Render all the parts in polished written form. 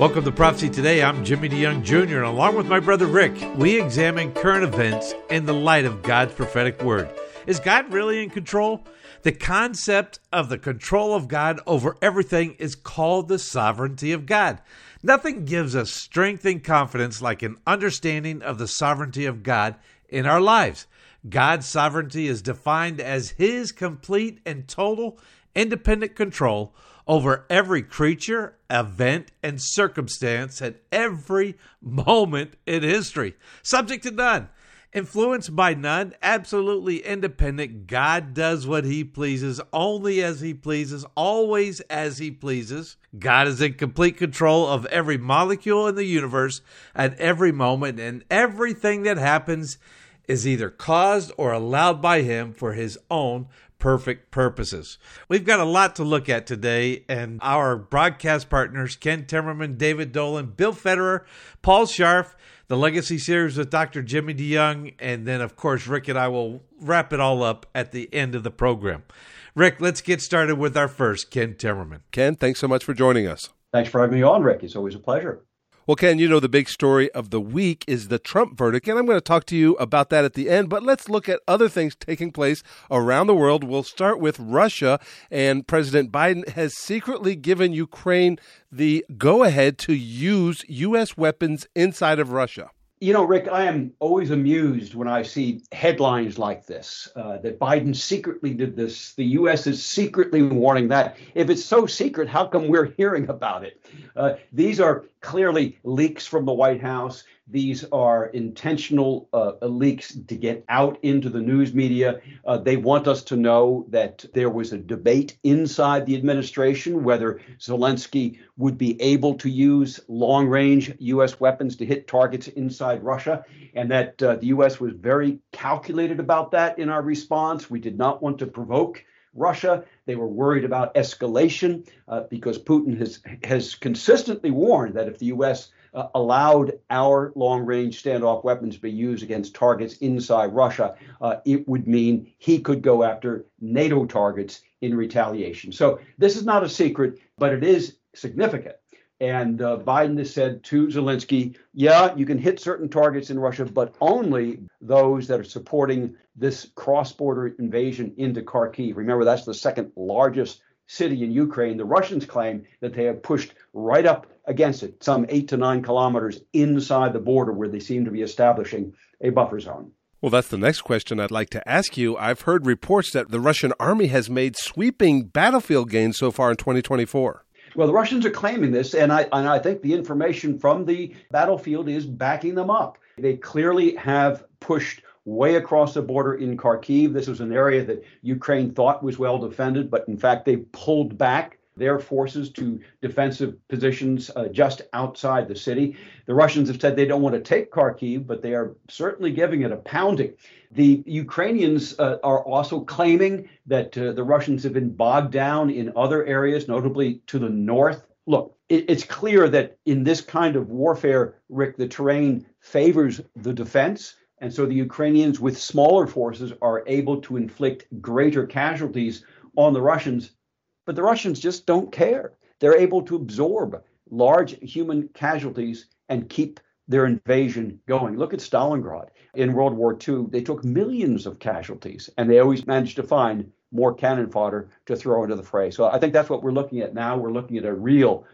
Welcome to Prophecy Today. I'm Jimmy DeYoung Jr., and along with my brother Rick, we examine current events in the light of God's prophetic word. Is God really in control? The concept of the control of God over everything is called the sovereignty of God. Nothing gives us strength and confidence like an understanding of the sovereignty of God in our lives. God's sovereignty is defined as His complete and total independent control over every creature, event, and circumstance at every moment in history. Subject to none, influenced by none, absolutely independent. God does what He pleases, only as He pleases, always as He pleases. God is in complete control of every molecule in the universe at every moment, and everything that happens is either caused or allowed by Him for His own perfect purposes. We've got a lot to look at today, and our broadcast partners, Ken Timmerman, David Dolan, Bill Federer, Paul Scharf, the Legacy Series with Dr. Jimmy DeYoung, and then, of course, Rick and I will wrap it all up at the end of the program. Rick, let's get started with our first, Ken Timmerman. Ken, thanks so much for joining us. Thanks for having me on, Rick. It's always a pleasure. Well, Ken, you know the big story of the week is the Trump verdict, and I'm going to talk to you about that at the end, but let's look at other things taking place around the world. We'll start with Russia, and President Biden has secretly given Ukraine the go-ahead to use U.S. weapons inside of Russia. You know, Rick, I am always amused when I see headlines like this, that Biden secretly did this. The U.S. is secretly warning that. If it's so secret, how come we're hearing about it? These are clearly leaks from the White House. These are intentional leaks to get out into the news media. They want us to know that there was a debate inside the administration whether Zelensky would be able to use long-range U.S. weapons to hit targets inside Russia, and that the U.S. was very calculated about that in our response. We did not want to provoke Russia. They were worried about escalation because Putin has consistently warned that if the U.S. allowed our long-range standoff weapons to be used against targets inside Russia, it would mean he could go after NATO targets in retaliation. So this is not a secret, but it is significant. And Biden has said to Zelensky, yeah, you can hit certain targets in Russia, but only those that are supporting this cross-border invasion into Kharkiv. Remember, that's the second largest city in Ukraine. The Russians claim that they have pushed right up against it, some 8 to 9 kilometers inside the border where they seem to be establishing a buffer zone. Well, that's the next question I'd like to ask you. I've heard reports that the Russian army has made sweeping battlefield gains so far in 2024. Well, the Russians are claiming this, and I think the information from the battlefield is backing them up. They clearly have pushed way across the border in Kharkiv. This was an area that Ukraine thought was well defended, but in fact, they pulled back their forces to defensive positions just outside the city. The Russians have said they don't want to take Kharkiv, but they are certainly giving it a pounding. The Ukrainians are also claiming that the Russians have been bogged down in other areas, notably to the north. Look, it's clear that in this kind of warfare, Rick, the terrain favors the defense. And so the Ukrainians with smaller forces are able to inflict greater casualties on the Russians. But the Russians just don't care. They're able to absorb large human casualties and keep their invasion going. Look at Stalingrad. In World War II, they took millions of casualties, and they always managed to find more cannon fodder to throw into the fray. So I think that's what we're looking at now. We're looking at a real,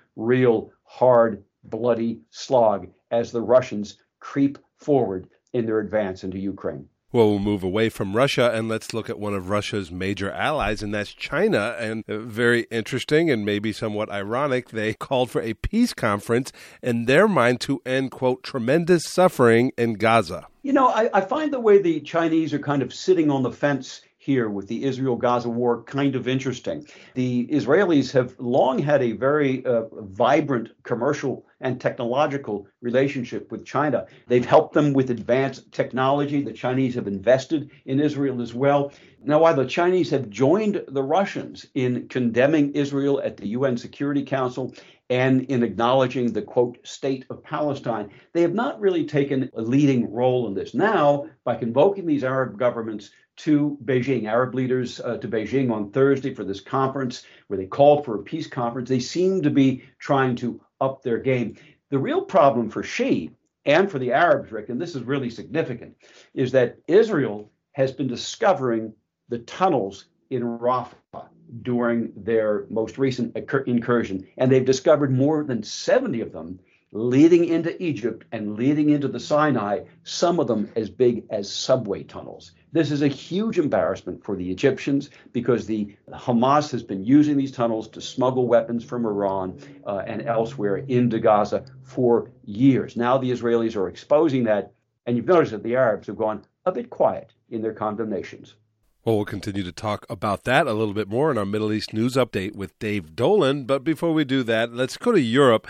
hard, bloody slog as the Russians creep forward in their advance into Ukraine. Well, we'll move away from Russia and let's look at one of Russia's major allies, and that's China. And very interesting and maybe somewhat ironic, they called for a peace conference in their mind to end, quote, tremendous suffering in Gaza. You know, I find the way the Chinese are kind of sitting on the fence here with the Israel-Gaza war kind of interesting. The Israelis have long had a very vibrant commercial and technological relationship with China. They've helped them with advanced technology. The Chinese have invested in Israel as well. Now, while the Chinese have joined the Russians in condemning Israel at the UN Security Council and in acknowledging the, quote, state of Palestine, they have not really taken a leading role in this. Now, by convoking these Arab governments to Beijing, Arab leaders to Beijing on Thursday for this conference where they called for a peace conference. They seem to be trying to up their game. The real problem for Xi and for the Arabs, Rick, and this is really significant, is that Israel has been discovering the tunnels in Rafah during their most recent incursion, and they've discovered more than 70 of them leading into Egypt and leading into the Sinai, some of them as big as subway tunnels. This is a huge embarrassment for the Egyptians because the Hamas has been using these tunnels to smuggle weapons from Iran and elsewhere into Gaza for years. Now the Israelis are exposing that, and you've noticed that the Arabs have gone a bit quiet in their condemnations. Well, we'll continue to talk about that a little bit more in our Middle East News Update with Dave Dolan. But before we do that, let's go to Europe.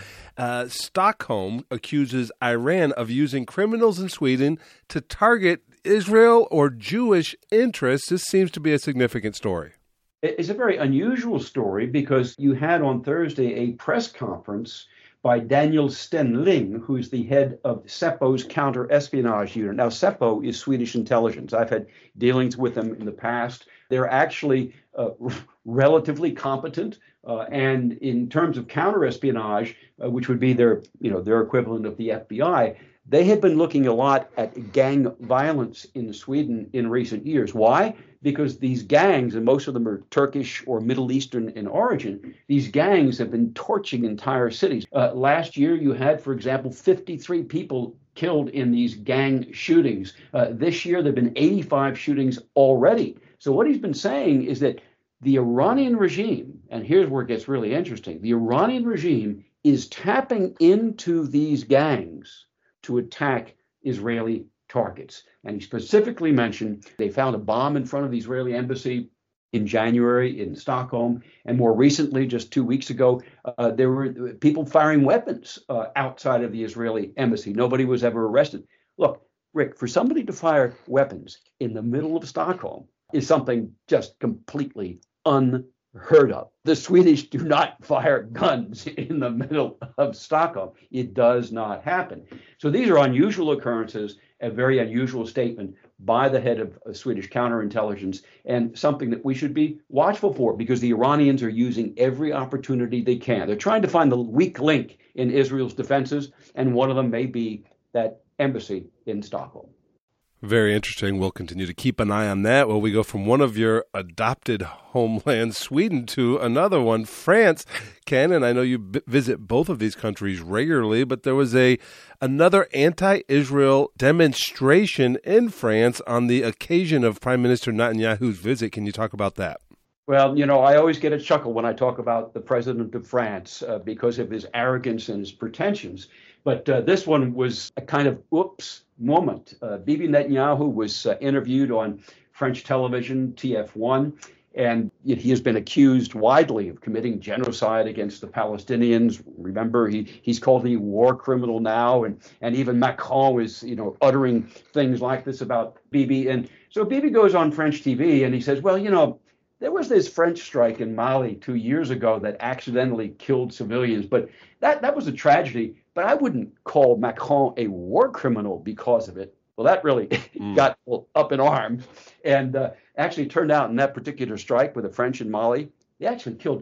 Stockholm accuses Iran of using criminals in Sweden to target Israel or Jewish interests. This seems to be a significant story. It's a very unusual story because you had on Thursday a press conference by Daniel Stenling, who's the head of Säpo's counter-espionage unit. Now, Säpo is Swedish intelligence. I've had dealings with them in the past. They're actually relatively competent, and in terms of counter-espionage, which would be their equivalent of the FBI, they had been looking a lot at gang violence in Sweden in recent years. Why? Because these gangs, and most of them are Turkish or Middle Eastern in origin, these gangs have been torching entire cities. Last year, you had, for example, 53 people killed in these gang shootings. This year, there have been 85 shootings already. So what he's been saying is that the Iranian regime, and here's where it gets really interesting, the Iranian regime is tapping into these gangs to attack Israeli targets. And he specifically mentioned they found a bomb in front of the Israeli embassy in January in Stockholm. And more recently, just 2 weeks ago, there were people firing weapons outside of the Israeli embassy. Nobody was ever arrested. Look, Rick, for somebody to fire weapons in the middle of Stockholm is something just completely unheard of. The Swedish do not fire guns in the middle of Stockholm. It does not happen. So these are unusual occurrences, a very unusual statement by the head of Swedish counterintelligence, and something that we should be watchful for because the Iranians are using every opportunity they can. They're trying to find the weak link in Israel's defenses, and one of them may be that embassy in Stockholm. Very interesting. We'll continue to keep an eye on that. Well, we go from one of your adopted homelands, Sweden, to another one, France. Ken, and I know you visit both of these countries regularly, but there was another anti-Israel demonstration in France on the occasion of Prime Minister Netanyahu's visit. Can you talk about that? Well, I always get a chuckle when I talk about the president of France because of his arrogance and his pretensions. But this one was a kind of oops moment. Bibi Netanyahu was interviewed on French television, TF1, and he has been accused widely of committing genocide against the Palestinians. Remember, he's called a war criminal now, and even Macron is, uttering things like this about Bibi. And so Bibi goes on French TV and he says, well, there was this French strike in Mali 2 years ago that accidentally killed civilians, but that was a tragedy. But I wouldn't call Macron a war criminal because of it. Well, that really got up in arms. And actually turned out in that particular strike with the French in Mali, they actually killed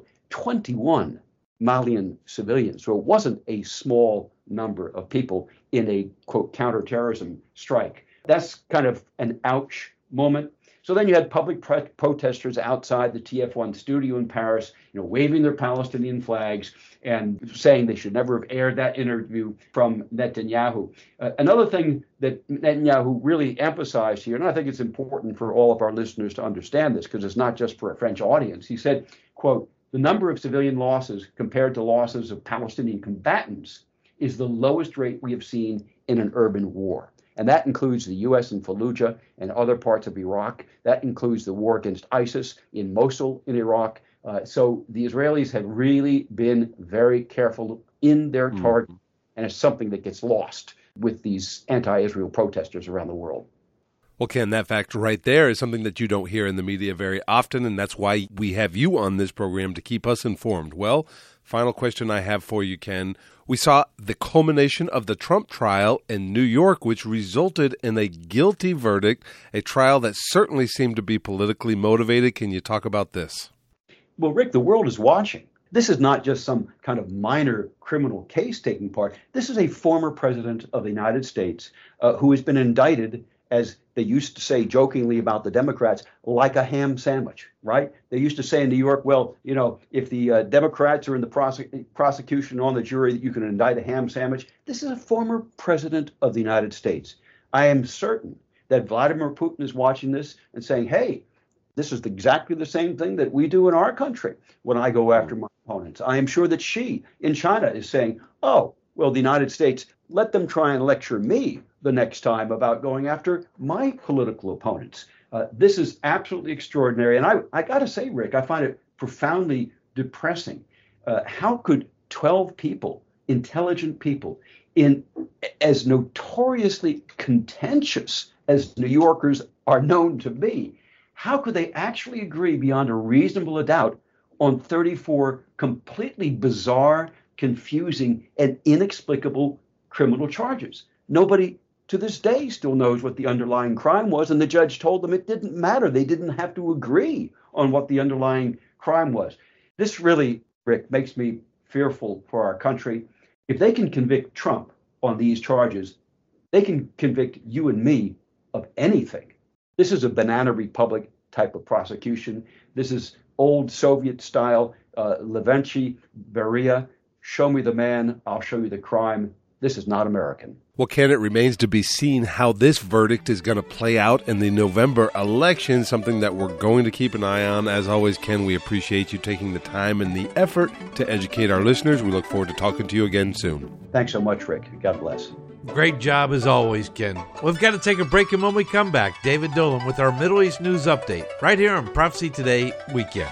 21 Malian civilians. So it wasn't a small number of people in a, quote, counterterrorism strike. That's kind of an ouch moment. So then you had public protesters outside the TF1 studio in Paris, waving their Palestinian flags and saying they should never have aired that interview from Netanyahu. Another thing that Netanyahu really emphasized here, and I think it's important for all of our listeners to understand this because it's not just for a French audience. He said, quote, the number of civilian losses compared to losses of Palestinian combatants is the lowest rate we have seen in an urban war. And that includes the U.S. in Fallujah and other parts of Iraq. That includes the war against ISIS in Mosul in Iraq. So the Israelis have really been very careful in their target, and it's something that gets lost with these anti-Israel protesters around the world. Well, Ken, that fact right there is something that you don't hear in the media very often, and that's why we have you on this program to keep us informed. Well, final question I have for you, Ken. We saw the culmination of the Trump trial in New York, which resulted in a guilty verdict, a trial that certainly seemed to be politically motivated. Can you talk about this? Well, Rick, the world is watching. This is not just some kind of minor criminal case taking part. This is a former president of the United States who has been indicted, as they used to say jokingly about the Democrats, like a ham sandwich, right? They used to say in New York, well, you know, if the Democrats are in the prosecution on the jury, that you can indict a ham sandwich. This is a former president of the United States. I am certain that Vladimir Putin is watching this and saying, hey, this is exactly the same thing that we do in our country when I go after my opponents. I am sure that Xi in China is saying, oh, well, the United States, let them try and lecture me the next time about going after my political opponents. This is absolutely extraordinary. And I got to say, Rick, I find it profoundly depressing. How could 12 people, intelligent people, in as notoriously contentious as New Yorkers are known to be, how could they actually agree beyond a reasonable doubt on 34 completely bizarre, confusing, and inexplicable criminal charges? Nobody to this day still knows what the underlying crime was, and the judge told them it didn't matter. They didn't have to agree on what the underlying crime was. This really, Rick, makes me fearful for our country. If they can convict Trump on these charges, they can convict you and me of anything. This is a banana republic type of prosecution. This is old Soviet style, Levinsky, Beria. Show me the man, I'll show you the crime. This is not American. Well, Ken, it remains to be seen how this verdict is going to play out in the November election, something that we're going to keep an eye on. As always, Ken, we appreciate you taking the time and the effort to educate our listeners. We look forward to talking to you again soon. Thanks so much, Rick. God bless. Great job as always, Ken. We've got to take a break, and when we come back, David Dolan with our Middle East news update right here on Prophecy Today Weekend.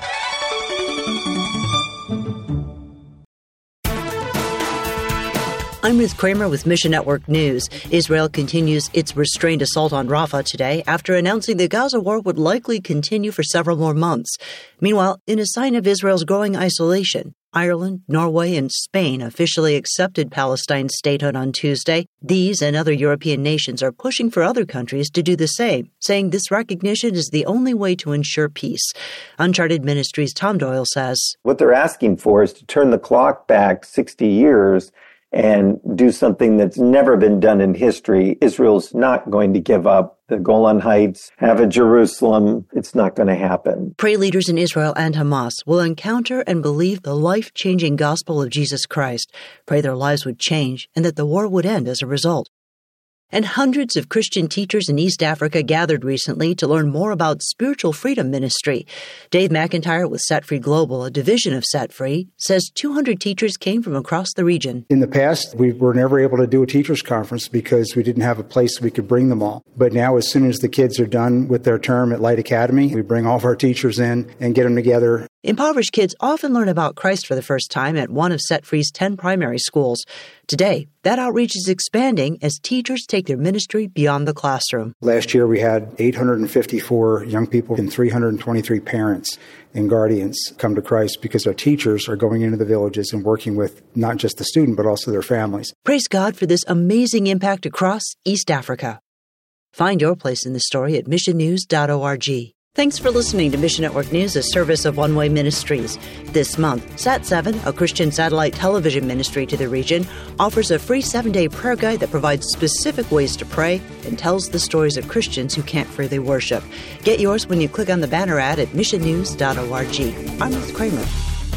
I'm Ruth Kramer with Mission Network News. Israel continues its restrained assault on Rafah today after announcing the Gaza war would likely continue for several more months. Meanwhile, in a sign of Israel's growing isolation, Ireland, Norway, and Spain officially accepted Palestine's statehood on Tuesday. These and other European nations are pushing for other countries to do the same, saying this recognition is the only way to ensure peace. Uncharted Ministries' Tom Doyle says, what they're asking for is to turn the clock back 60 years and do something that's never been done in history. Israel's not going to give up the Golan Heights, have a Jerusalem. It's not going to happen. Pray leaders in Israel and Hamas will encounter and believe the life-changing gospel of Jesus Christ. Pray their lives would change and that the war would end as a result. And hundreds of Christian teachers in East Africa gathered recently to learn more about spiritual freedom ministry. Dave McIntyre with Set Free Global, a division of Set Free, says 200 teachers came from across the region. In the past, we were never able to do a teachers conference because we didn't have a place we could bring them all. But now, as soon as the kids are done with their term at Light Academy, we bring all of our teachers in and get them together. Impoverished kids often learn about Christ for the first time at one of Set Free's 10 primary schools. Today, that outreach is expanding as teachers take their ministry beyond the classroom. Last year, we had 854 young people and 323 parents and guardians come to Christ because our teachers are going into the villages and working with not just the student, but also their families. Praise God for this amazing impact across East Africa. Find your place in the story at missionnews.org. Thanks for listening to Mission Network News, a service of One Way Ministries. This month, Sat7, a Christian satellite television ministry to the region, offers a free 7-day prayer guide that provides specific ways to pray and tells the stories of Christians who can't freely worship. Get yours when you click on the banner ad at missionnews.org. I'm Ruth Kramer.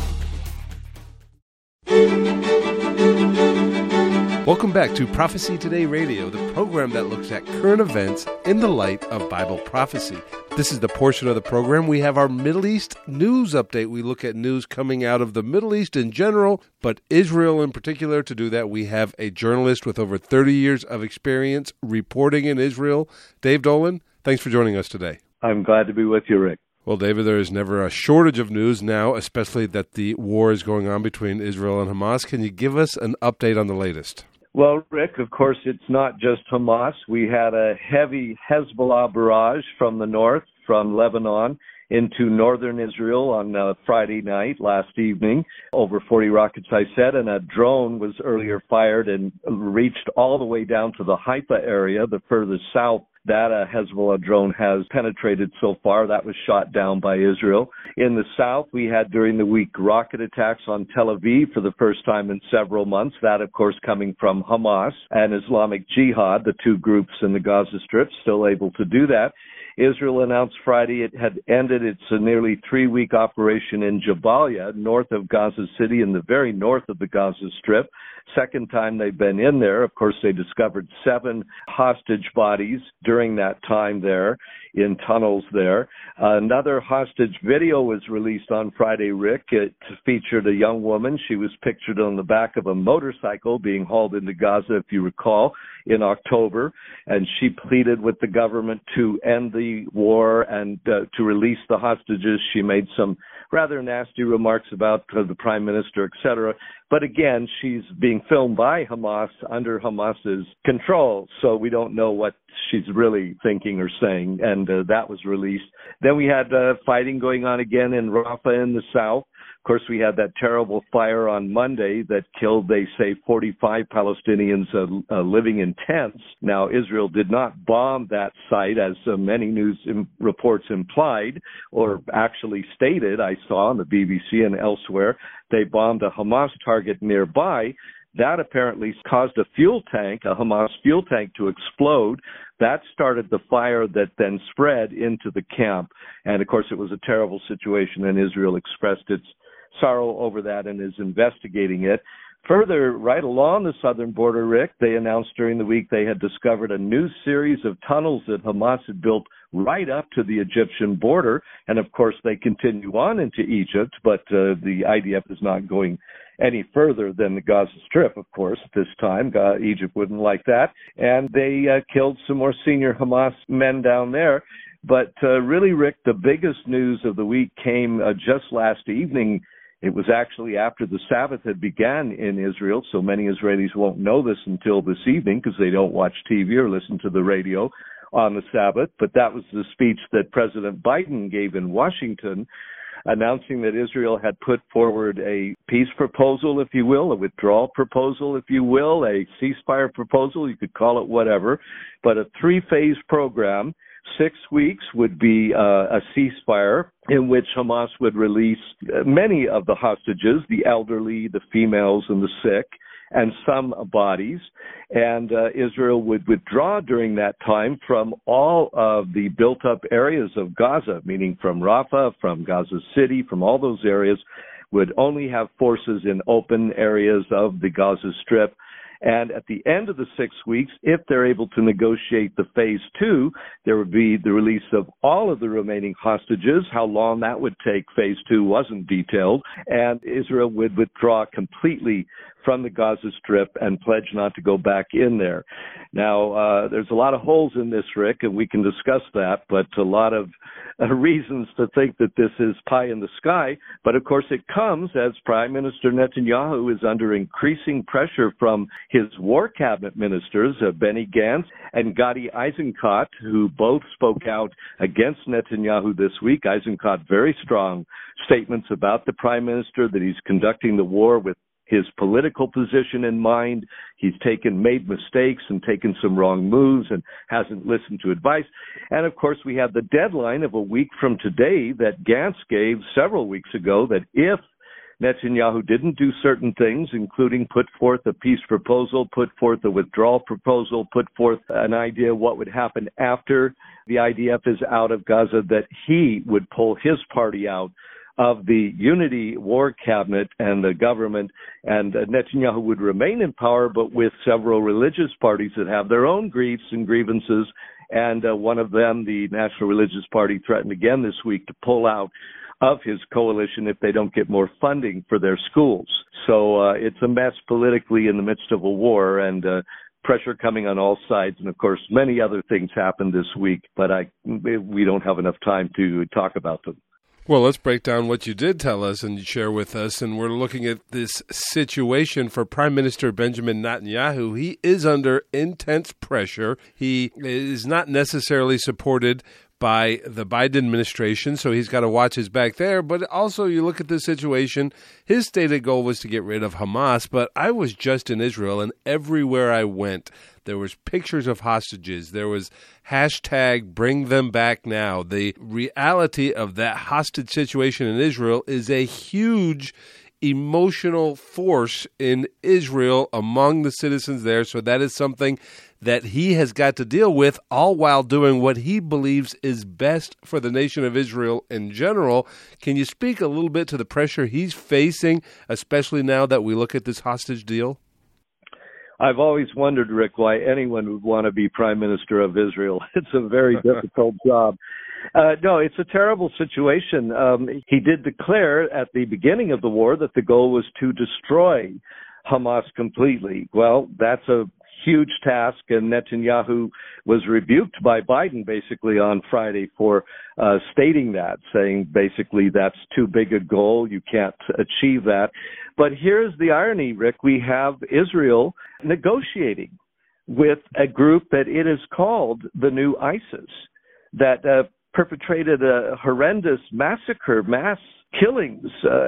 Welcome back to Prophecy Today Radio, the program that looks at current events in the light of Bible prophecy. This is the portion of the program we have our Middle East news update. We look at news coming out of the Middle East in general, but Israel in particular. To do that, we have a journalist with over 30 years of experience reporting in Israel. Dave Dolan, thanks for joining us today. I'm glad to be with you, Rick. Well, David, there is never a shortage of news now, especially that the war is going on between Israel and Hamas. Can you give us an update on the latest? Well, Rick, of course, it's not just Hamas. We had a heavy Hezbollah barrage from the north, from Lebanon, into northern Israel on Friday night, last evening. Over 40 rockets, I said, and a drone was earlier fired and reached all the way down to the Haifa area, the furthest south that a Hezbollah drone has penetrated so far. That was shot down by Israel. In the south, we had during the week rocket attacks on Tel Aviv for the first time in several months. That, of course, coming from Hamas and Islamic Jihad, the two groups in the Gaza Strip, still able to do that. Israel announced Friday it had ended its nearly 3-week operation in Jabalia, north of Gaza City, in the very north of the Gaza Strip. Second time they've been in there. Of course, they discovered 7 hostage bodies during that time there in tunnels there. Another hostage video was released on Friday, Rick. It featured a young woman. She was pictured on the back of a motorcycle being hauled into Gaza, if you recall, in October. And she pleaded with the government to end the war and to release the hostages. She made some rather nasty remarks about the prime minister, etc. But again, she's being filmed by Hamas under Hamas's control, so we don't know what she's really thinking or saying, and that was released. Then we had fighting going on again in Rafah in the south. Of course, we had that terrible fire on Monday that killed, they say, 45 Palestinians living in tents. Now, Israel did not bomb that site, as many news reports implied, or actually stated, I saw on the BBC and elsewhere. They bombed a Hamas target nearby. That apparently caused a fuel tank, a Hamas fuel tank, to explode. That started the fire that then spread into the camp. And, of course, it was a terrible situation, and Israel expressed its sorrow over that and is investigating it. Further, right along the southern border, Rick, they announced during the week they had discovered a new series of tunnels that Hamas had built right up to the Egyptian border. And, of course, they continue on into Egypt, but the IDF is not going any further than the Gaza Strip, of course, at this time. Egypt wouldn't like that. And they killed some more senior Hamas men down there. But really, Rick, the biggest news of the week came just last evening. It was actually after the Sabbath had began in Israel, so many Israelis won't know this until this evening because they don't watch TV or listen to the radio on the Sabbath. But that was the speech that President Biden gave in Washington, announcing that Israel had put forward a peace proposal, if you will, a withdrawal proposal, if you will, a ceasefire proposal, you could call it whatever, but a 3-phase program. 6 weeks would be a ceasefire in which Hamas would release many of the hostages, the elderly, the females, and the sick, and some bodies. And Israel would withdraw during that time from all of the built-up areas of Gaza, meaning from Rafah, from Gaza City, from all those areas, would only have forces in open areas of the Gaza Strip. And at the end of the 6 weeks, if they're able to negotiate the phase 2, there would be the release of all of the remaining hostages. How long that would take, phase 2, wasn't detailed. And Israel would withdraw completely from the Gaza Strip and pledge not to go back in there. Now, there's a lot of holes in this, Rick, and we can discuss that, but a lot of reasons to think that this is pie in the sky. But, of course, it comes as Prime Minister Netanyahu is under increasing pressure from his war cabinet ministers, Benny Gantz and Gadi Eisenkot, who both spoke out against Netanyahu this week. Eisenkot, very strong statements about the Prime Minister, that he's conducting the war with his political position in mind. He's made mistakes and taken some wrong moves and hasn't listened to advice. And, of course, we have the deadline of a week from today that Gantz gave several weeks ago, that if Netanyahu didn't do certain things, including put forth a peace proposal, put forth a withdrawal proposal, put forth an idea what would happen after the IDF is out of Gaza, that he would pull his party out of the unity war cabinet and the government, and Netanyahu would remain in power, but with several religious parties that have their own griefs and grievances. And one of them, the National Religious Party, threatened again this week to pull out of his coalition if they don't get more funding for their schools. So it's a mess politically in the midst of a war, and pressure coming on all sides. And, of course, many other things happened this week, but we don't have enough time to talk about them. Well, let's break down what you did tell us and share with us. And we're looking at this situation for Prime Minister Benjamin Netanyahu. He is under intense pressure. He is not necessarily supported by the Biden administration, so he's got to watch his back there. But also, you look at this situation, his stated goal was to get rid of Hamas, but I was just in Israel, and everywhere I went, there was pictures of hostages. There was hashtag bring them back now. The reality of that hostage situation in Israel is a huge emotional force in Israel among the citizens there. So that is something that he has got to deal with, all while doing what he believes is best for the nation of Israel in general. Can you speak a little bit to the pressure he's facing, especially now that we look at this hostage deal? I've always wondered, Rick, why anyone would want to be Prime Minister of Israel. It's a very difficult job. No, it's a terrible situation. He did declare at the beginning of the war that the goal was to destroy Hamas completely. Well, that's a huge task, and Netanyahu was rebuked by Biden basically on Friday for stating that, saying basically that's too big a goal, you can't achieve that. But here's the irony, Rick. We have Israel negotiating with a group that it is called the new ISIS, that perpetrated a horrendous massacre, mass killings,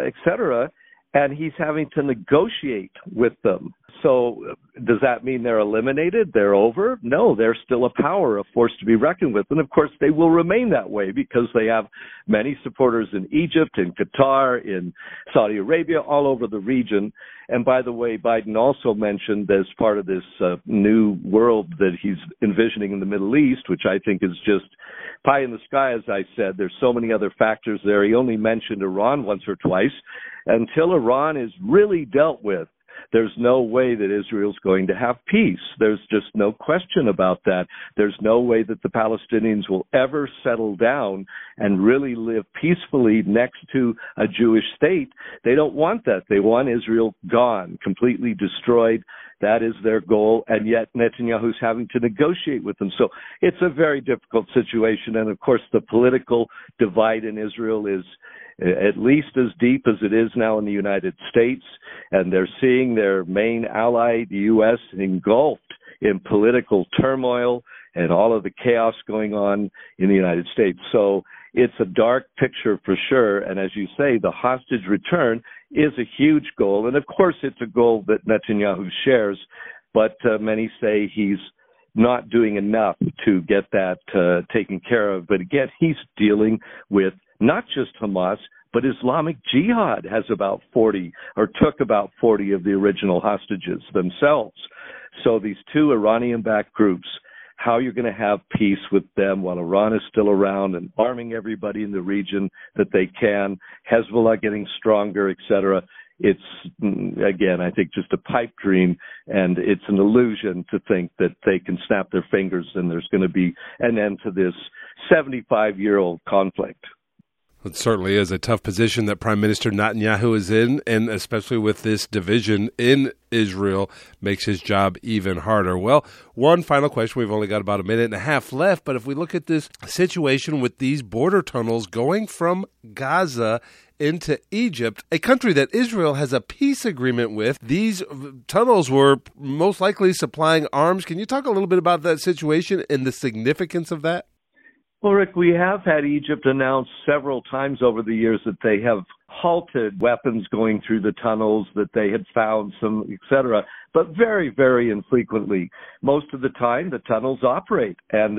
etc., and he's having to negotiate with them. So does that mean they're eliminated? They're over? No, they're still a power, a force to be reckoned with. And of course, they will remain that way because they have many supporters in Egypt, in Qatar, in Saudi Arabia, all over the region. And by the way, Biden also mentioned as part of this new world that he's envisioning in the Middle East, which I think is just pie in the sky, as I said. There's so many other factors there. He only mentioned Iran once or twice. Until Iran is really dealt with, there's no way that Israel's going to have peace. There's just no question about that. There's no way that the Palestinians will ever settle down and really live peacefully next to a Jewish state. They don't want that. They want Israel gone, completely destroyed. That is their goal, and yet Netanyahu's having to negotiate with them. So it's a very difficult situation, and of course the political divide in Israel is at least as deep as it is now in the United States, and they're seeing their main ally, the U.S., engulfed in political turmoil and all of the chaos going on in the United States. So it's a dark picture for sure, and as you say, the hostage return is a huge goal, and of course it's a goal that Netanyahu shares, but many say he's not doing enough to get that taken care of. But again, he's dealing with not just Hamas, but Islamic Jihad has about 40, or took about 40 of the original hostages themselves. So these two Iranian-backed groups, how you're going to have peace with them while Iran is still around and arming everybody in the region that they can, Hezbollah getting stronger, etc. It's, again, I think just a pipe dream, and it's an illusion to think that they can snap their fingers and there's going to be an end to this 75-year-old conflict. It certainly is a tough position that Prime Minister Netanyahu is in, and especially with this division in Israel, makes his job even harder. Well, one final question. We've only got about a minute and a half left, but if we look at this situation with these border tunnels going from Gaza into Egypt, a country that Israel has a peace agreement with, these tunnels were most likely supplying arms. Can you talk a little bit about that situation and the significance of that? Well, Rick, we have had Egypt announce several times over the years that they have halted weapons going through the tunnels, that they had found some, etc., but very, very infrequently. Most of the time, the tunnels operate. And,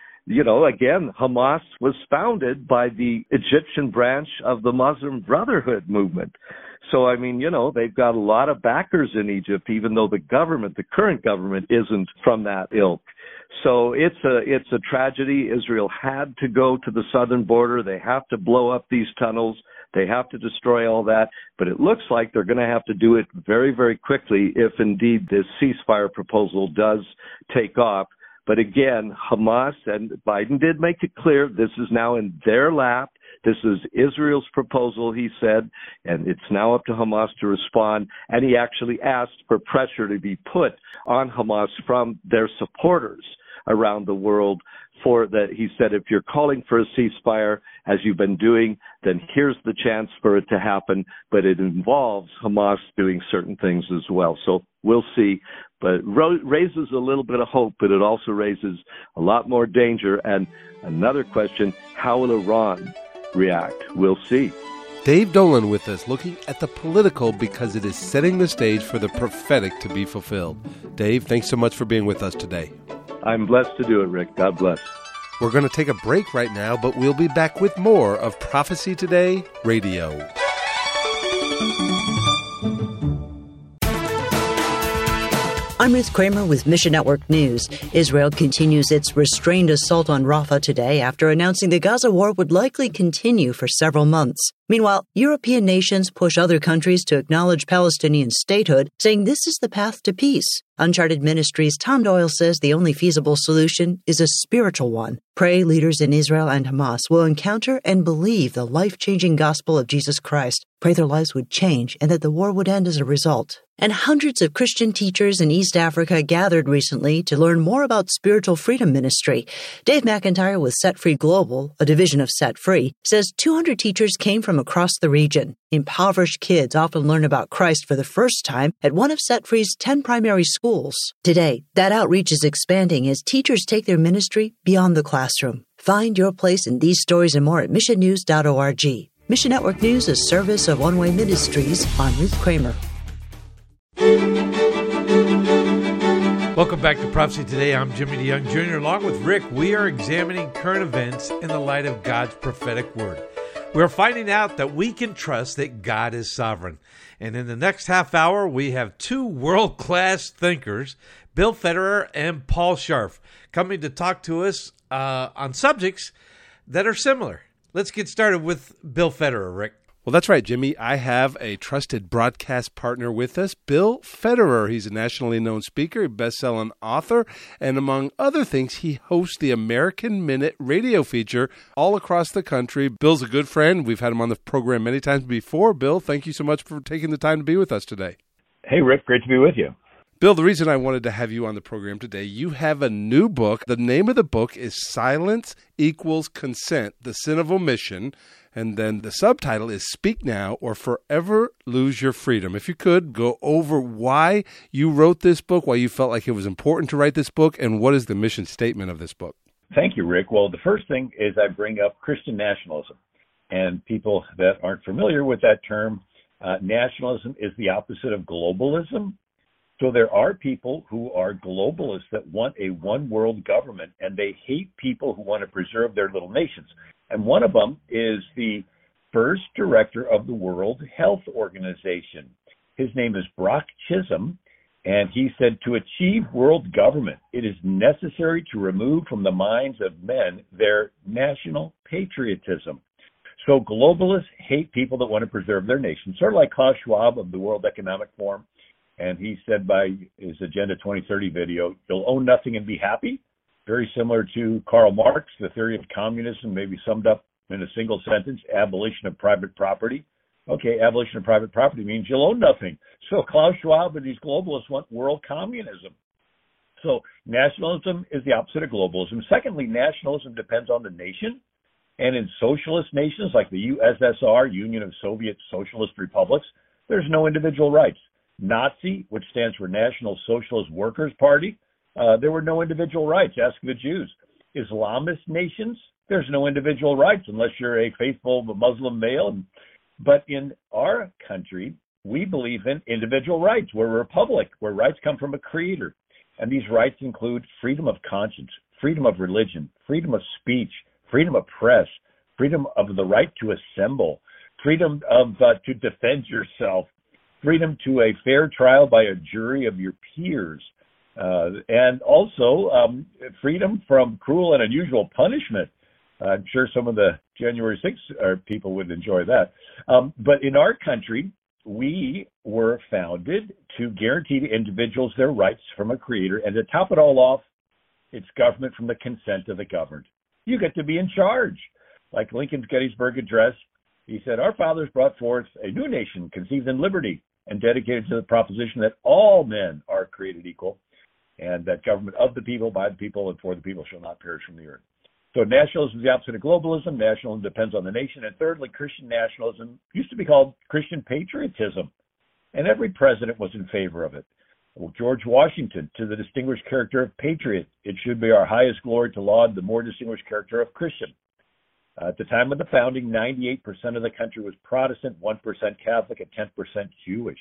again, Hamas was founded by the Egyptian branch of the Muslim Brotherhood movement. So, I mean, they've got a lot of backers in Egypt, even though the current government isn't from that ilk. So it's a tragedy. Israel had to go to the southern border. They have to blow up these tunnels. They have to destroy all that. But it looks like they're going to have to do it very, very quickly if indeed this ceasefire proposal does take off. But again, Hamas, and Biden did make it clear, this is now in their lap. This is Israel's proposal, he said, and it's now up to Hamas to respond. And he actually asked for pressure to be put on Hamas from their supporters around the world for that. He said, if you're calling for a ceasefire, as you've been doing, then here's the chance for it to happen. But it involves Hamas doing certain things as well. So we'll see. But it raises a little bit of hope, but it also raises a lot more danger. And another question, how will Iran react? We'll see. Dave Dolan with us, looking at the political because it is setting the stage for the prophetic to be fulfilled. Dave, thanks so much for being with us today. I'm blessed to do it, Rick. God bless. We're going to take a break right now, but we'll be back with more of Prophecy Today Radio. I'm Ruth Kramer with Mission Network News. Israel continues its restrained assault on Rafah today after announcing the Gaza war would likely continue for several months. Meanwhile, European nations push other countries to acknowledge Palestinian statehood, saying this is the path to peace. Uncharted Ministries' Tom Doyle says the only feasible solution is a spiritual one. Pray leaders in Israel and Hamas will encounter and believe the life-changing gospel of Jesus Christ. Pray their lives would change and that the war would end as a result. And hundreds of Christian teachers in East Africa gathered recently to learn more about spiritual freedom ministry. Dave McIntyre with Set Free Global, a division of Set Free, says 200 teachers came from across the region. Impoverished kids often learn about Christ for the first time at one of Set Free's 10 primary schools. Today, that outreach is expanding as teachers take their ministry beyond the classroom. Find your place in these stories and more at missionnews.org. Mission Network News is service of One Way Ministries. I'm Ruth Kramer. Welcome back to Prophecy Today. I'm Jimmy DeYoung Jr. Along with Rick, we are examining current events in the light of God's prophetic word. We're finding out that we can trust that God is sovereign. And in the next half hour, we have two world-class thinkers, Bill Federer and Paul Scharf, coming to talk to us on subjects that are similar. Let's get started with Bill Federer, Rick. Well, that's right, Jimmy. I have a trusted broadcast partner with us, Bill Federer. He's a nationally known speaker, a best-selling author, and among other things, he hosts the American Minute radio feature all across the country. Bill's a good friend. We've had him on the program many times before. Bill, thank you so much for taking the time to be with us today. Hey, Rick, great to be with you. Bill, the reason I wanted to have you on the program today, you have a new book. The name of the book is Silence Equals Consent, The Sin of Omission. And then the subtitle is Speak Now or Forever Lose Your Freedom. If you could, go over why you wrote this book, why you felt like it was important to write this book, and what is the mission statement of this book? Thank you, Rick. Well, the first thing is I bring up Christian nationalism. And people that aren't familiar with that term, nationalism is the opposite of globalism. So there are people who are globalists that want a one-world government, and they hate people who want to preserve their little nations. And one of them is the first director of the World Health Organization. His name is Brock Chisholm, and he said, to achieve world government, it is necessary to remove from the minds of men their national patriotism. So globalists hate people that want to preserve their nation, sort of like Klaus Schwab of the World Economic Forum. And he said by his Agenda 2030 video, you'll own nothing and be happy. Very similar to Karl Marx, the theory of communism, maybe summed up in a single sentence, abolition of private property. Okay, abolition of private property means you'll own nothing. So Klaus Schwab and these globalists want world communism. So nationalism is the opposite of globalism. Secondly, nationalism depends on the nation. And in socialist nations like the USSR, Union of Soviet Socialist Republics, there's no individual rights. Nazi, which stands for National Socialist Workers' Party, there were no individual rights. Ask the Jews. Islamist nations, there's no individual rights unless you're a faithful Muslim male. But in our country, we believe in individual rights. We're a republic where rights come from a creator. And these rights include freedom of conscience, freedom of religion, freedom of speech, freedom of press, freedom of the right to assemble, freedom of to defend yourself, freedom to a fair trial by a jury of your peers, and also freedom from cruel and unusual punishment. I'm sure some of the January 6th people would enjoy that. But in our country, we were founded to guarantee to individuals their rights from a creator. And to top it all off, it's government from the consent of the governed. You get to be in charge. Like Lincoln's Gettysburg Address, he said, our fathers brought forth a new nation conceived in liberty and dedicated to the proposition that all men are created equal. and that government of the people, by the people, and for the people shall not perish from the earth. So nationalism is the opposite of globalism. Nationalism depends on the nation. And thirdly, Christian nationalism used to be called Christian patriotism, and every president was in favor of it. Well, George Washington, to the distinguished character of patriot, it should be our highest glory to laud the more distinguished character of Christian. At the time of the founding, 98% of the country was Protestant, 1% Catholic, and 10% Jewish.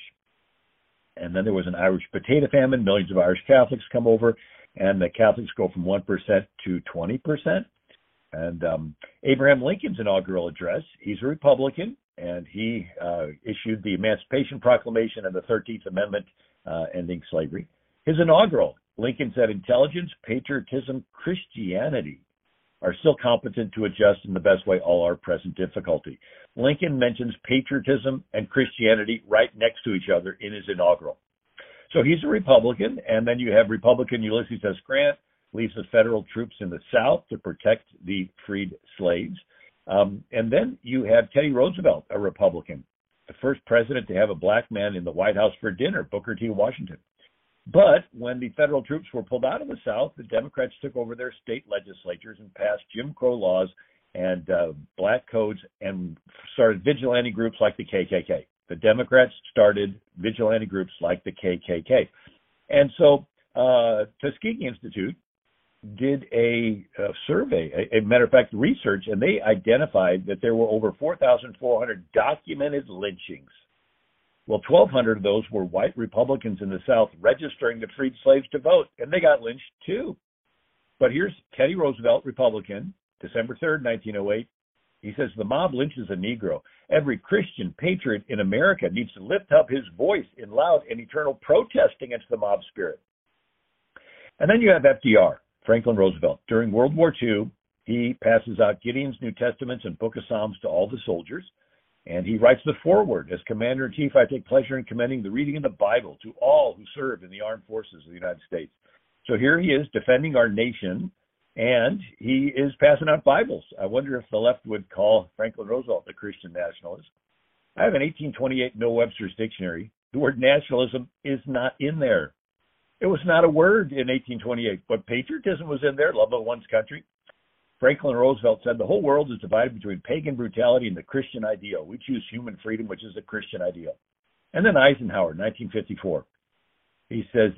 And then there was an Irish potato famine. Millions of Irish Catholics come over, and the Catholics go from 1% to 20%. And Abraham Lincoln's inaugural address, he's a Republican, and he issued the Emancipation Proclamation and the 13th Amendment ending slavery. His inaugural, Lincoln said, intelligence, patriotism, Christianity are still competent to adjust in the best way all our present difficulty. Lincoln mentions patriotism and Christianity right next to each other in his inaugural. So he's a Republican, and then you have Republican Ulysses S. Grant, leaves the federal troops in the South to protect the freed slaves. And then you have Teddy Roosevelt, a Republican, the first president to have a black man in the White House for dinner, Booker T. Washington. But when the federal troops were pulled out of the South, the Democrats took over their state legislatures and passed Jim Crow laws and black codes and started vigilante groups like the KKK. The Democrats started vigilante groups like the KKK. And so Tuskegee Institute did a survey, a matter of fact, research, and they identified that there were over 4,400 documented lynchings. Well, 1,200 of those were white Republicans in the South registering the freed slaves to vote, and they got lynched too. But here's Teddy Roosevelt, Republican, December 3rd, 1908. He says, the mob lynches a Negro. Every Christian patriot in America needs to lift up his voice in loud and eternal protest against the mob spirit. And then you have FDR, Franklin Roosevelt. During World War II, he passes out Gideon's New Testaments and Book of Psalms to all the soldiers. And he writes the foreword, as Commander-in-Chief, I take pleasure in commending the reading of the Bible to all who serve in the armed forces of the United States. So here he is defending our nation, and he is passing out Bibles. I wonder if the left would call Franklin Roosevelt a Christian nationalist. I have an 1828 Noah Webster's dictionary. The word nationalism is not in there. It was not a word in 1828, but patriotism was in there, love of one's country. Franklin Roosevelt said, the whole world is divided between pagan brutality and the Christian ideal. We choose human freedom, which is the Christian ideal. And then Eisenhower, 1954. He says,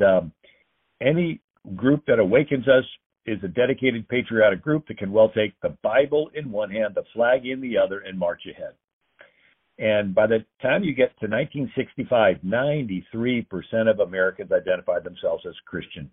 any group that awakens us is a dedicated patriotic group that can well take the Bible in one hand, the flag in the other, and march ahead. And by the time you get to 1965, 93% of Americans identified themselves as Christian,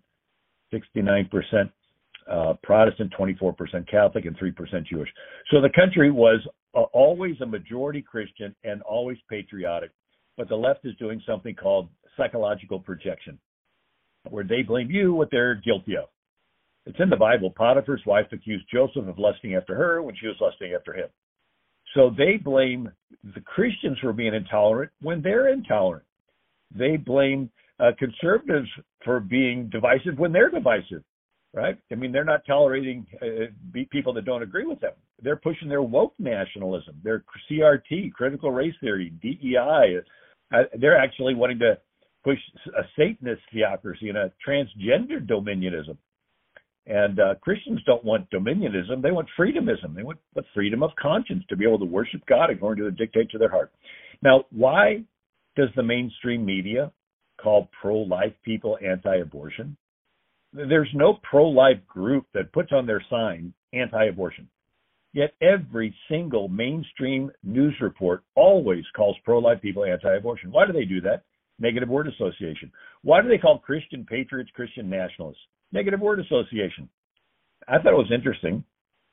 69% Protestant, 24% Catholic, and 3% Jewish. So the country was always a majority Christian and always patriotic, but the left is doing something called psychological projection, where they blame you what they're guilty of. It's in the Bible. Potiphar's wife accused Joseph of lusting after her when she was lusting after him. So they blame the Christians for being intolerant when they're intolerant. They blame conservatives for being divisive when they're divisive. Right? I mean, they're not tolerating people that don't agree with them. They're pushing their woke nationalism, their CRT, critical race theory, DEI. They're actually wanting to push a Satanist theocracy and a transgender dominionism. And Christians don't want dominionism. They want freedomism. They want the freedom of conscience to be able to worship God according to the dictates of their heart. Now, why does the mainstream media call pro-life people anti-abortion? There's no pro-life group that puts on their sign anti-abortion. Yet every single mainstream news report always calls pro-life people anti-abortion. Why do they do that? Negative word association. Why do they call Christian patriots Christian nationalists? Negative word association. I thought it was interesting.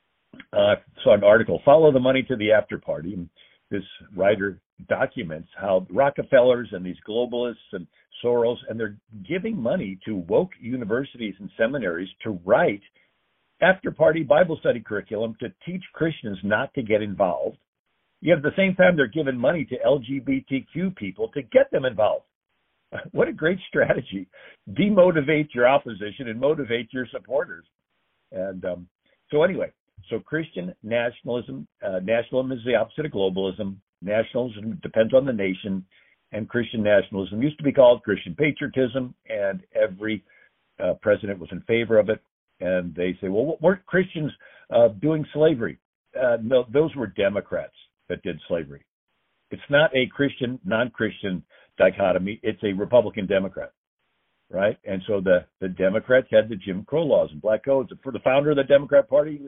Saw an article, Follow the Money to the After Party. And this writer documents how Rockefellers and these globalists and Soros, and they're giving money to woke universities and seminaries to write after-party Bible study curriculum to teach Christians not to get involved. Yet at the same time, they're giving money to LGBTQ people to get them involved. What a great strategy. Demotivate your opposition and motivate your supporters. And so anyway, so Christian nationalism, nationalism is the opposite of globalism. Nationalism depends on the nation, and Christian nationalism used to be called Christian patriotism, and every president was in favor of it. And they say, well, weren't Christians doing slavery? No, those were Democrats that did slavery. It's not a Christian, non-Christian dichotomy. It's a Republican-Democrat, right? And so the Democrats had the Jim Crow laws and black codes. For the founder of the Democrat Party,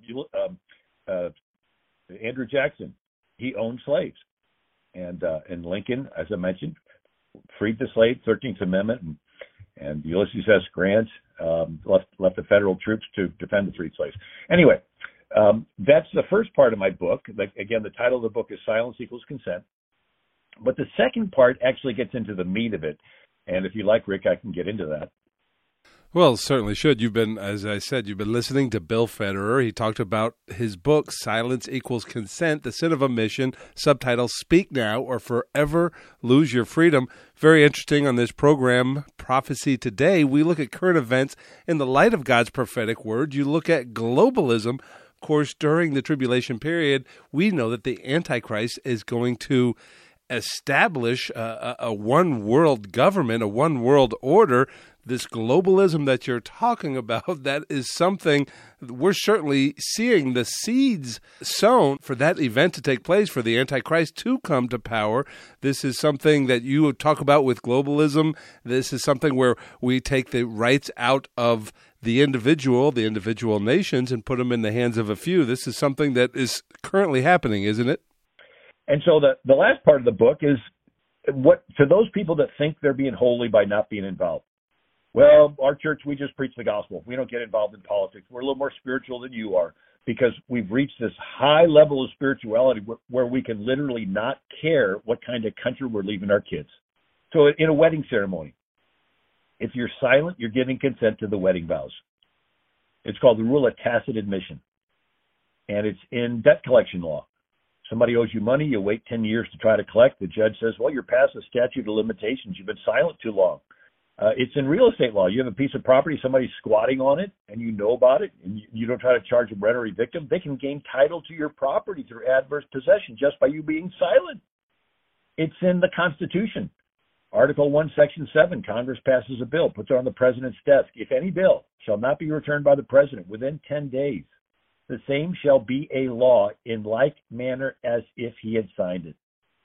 Andrew Jackson, he owned slaves. And Lincoln, as I mentioned, freed the slaves, 13th Amendment, and Ulysses S. Grant left the federal troops to defend the freed slaves. Anyway, that's the first part of my book. Again, the title of the book is Silence Equals Consent. But the second part actually gets into the meat of it. And if you like, Rick, I can get into that. Well, certainly should. You've been, as I said, you've been listening to Bill Federer. He talked about his book, Silence Equals Consent, The Sin of Omission, subtitle, Speak Now or Forever Lose Your Freedom. Very interesting on this program, Prophecy Today. We look at current events in the light of God's prophetic word. You look at globalism. Of course, during the tribulation period, we know that the Antichrist is going to establish a one-world government, a one-world order. This globalism that you're talking about, that is something we're certainly seeing the seeds sown for that event to take place, for the Antichrist to come to power. This is something that you talk about with globalism. This is something where we take the rights out of the individual nations, and put them in the hands of a few. This is something that is currently happening, isn't it? And so the last part of the book is what to those people that think they're being holy by not being involved. Well, our church, we just preach the gospel. We don't get involved in politics. We're a little more spiritual than you are because we've reached this high level of spirituality where we can literally not care what kind of country we're leaving our kids. So in a wedding ceremony, if you're silent, you're giving consent to the wedding vows. It's called the rule of tacit admission, and it's in debt collection law. Somebody owes you money, you wait 10 years to try to collect. The judge says, well, you're past the statute of limitations. You've been silent too long. It's in real estate law. You have a piece of property, somebody's squatting on it, and you know about it, and you don't try to charge them rent or evict them. They can gain title to your property through adverse possession just by you being silent. It's in the Constitution. Article 1, Section 7, Congress passes a bill, puts it on the president's desk. If any bill shall not be returned by the president within 10 days, the same shall be a law in like manner as if he had signed it.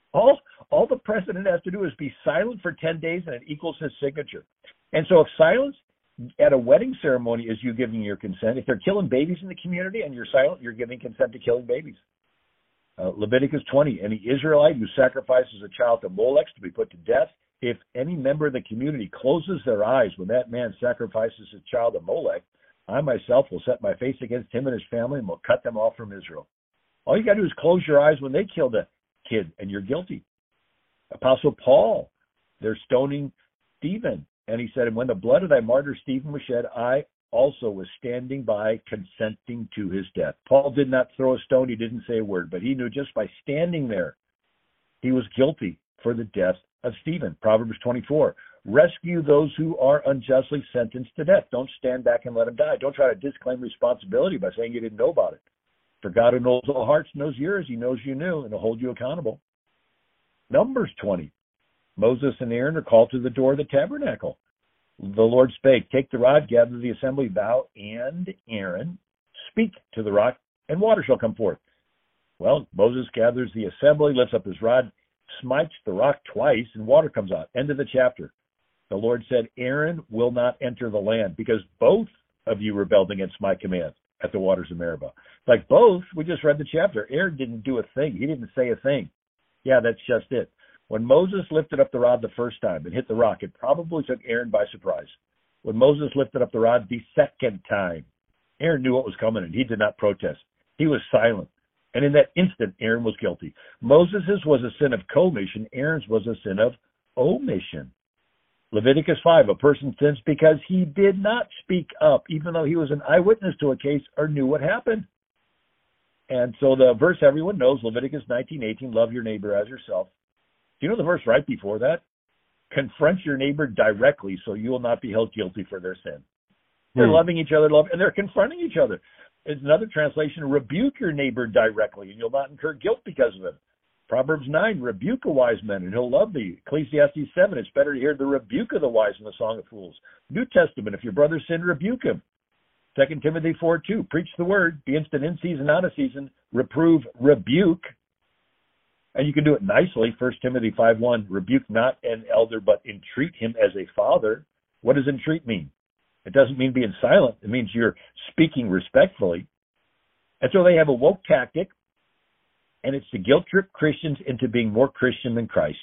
All the president has to do is be silent for 10 days and it equals his signature. And so if silence at a wedding ceremony is you giving your consent, if they're killing babies in the community and you're silent, you're giving consent to killing babies. Leviticus 20, any Israelite who sacrifices a child to Molech to be put to death, if any member of the community closes their eyes when that man sacrifices his child to Molech, I myself will set my face against him and his family and will cut them off from Israel. All you got to do is close your eyes when they killed a kid and you're guilty. Apostle Paul, they're stoning Stephen. And he said, and when the blood of thy martyr Stephen was shed, I also was standing by consenting to his death. Paul did not throw a stone. He didn't say a word, but he knew just by standing there, he was guilty for the death of Stephen. Proverbs 24, rescue those who are unjustly sentenced to death. Don't stand back and let them die. Don't try to disclaim responsibility by saying you didn't know about it. For God who knows all hearts knows yours. He knows you knew and will hold you accountable. Numbers 20, Moses and Aaron are called to the door of the tabernacle. The Lord spake, take the rod, gather the assembly, thou and Aaron, speak to the rock, and water shall come forth. Well, Moses gathers the assembly, lifts up his rod, smites the rock twice, and water comes out. End of the chapter. The Lord said, Aaron will not enter the land because both of you rebelled against my command at the waters of Meribah. Like both, we just read the chapter. Aaron didn't do a thing. He didn't say a thing. Yeah, that's just it. When Moses lifted up the rod the first time and hit the rock, it probably took Aaron by surprise. When Moses lifted up the rod the second time, Aaron knew what was coming and he did not protest. He was silent. And in that instant, Aaron was guilty. Moses's was a sin of commission. Aaron's was a sin of omission. Leviticus 5, a person sins because he did not speak up, even though he was an eyewitness to a case or knew what happened. And so the verse everyone knows, Leviticus 19:18, love your neighbor as yourself. Do you know the verse right before that? Confront your neighbor directly so you will not be held guilty for their sin. They're loving each other, and they're confronting each other. It's another translation, rebuke your neighbor directly and you'll not incur guilt because of it. Proverbs 9, rebuke a wise man, and he'll love thee. Ecclesiastes 7, it's better to hear the rebuke of the wise than the song of fools. New Testament, if your brother sin, rebuke him. 2 Timothy 4:2, preach the word, be instant in season, out of season, reprove, rebuke. And you can do it nicely. 1 Timothy 5:1, rebuke not an elder, but entreat him as a father. What does entreat mean? It doesn't mean being silent. It means you're speaking respectfully. And so they have a woke tactic, and it's to guilt trip Christians into being more Christian than Christ.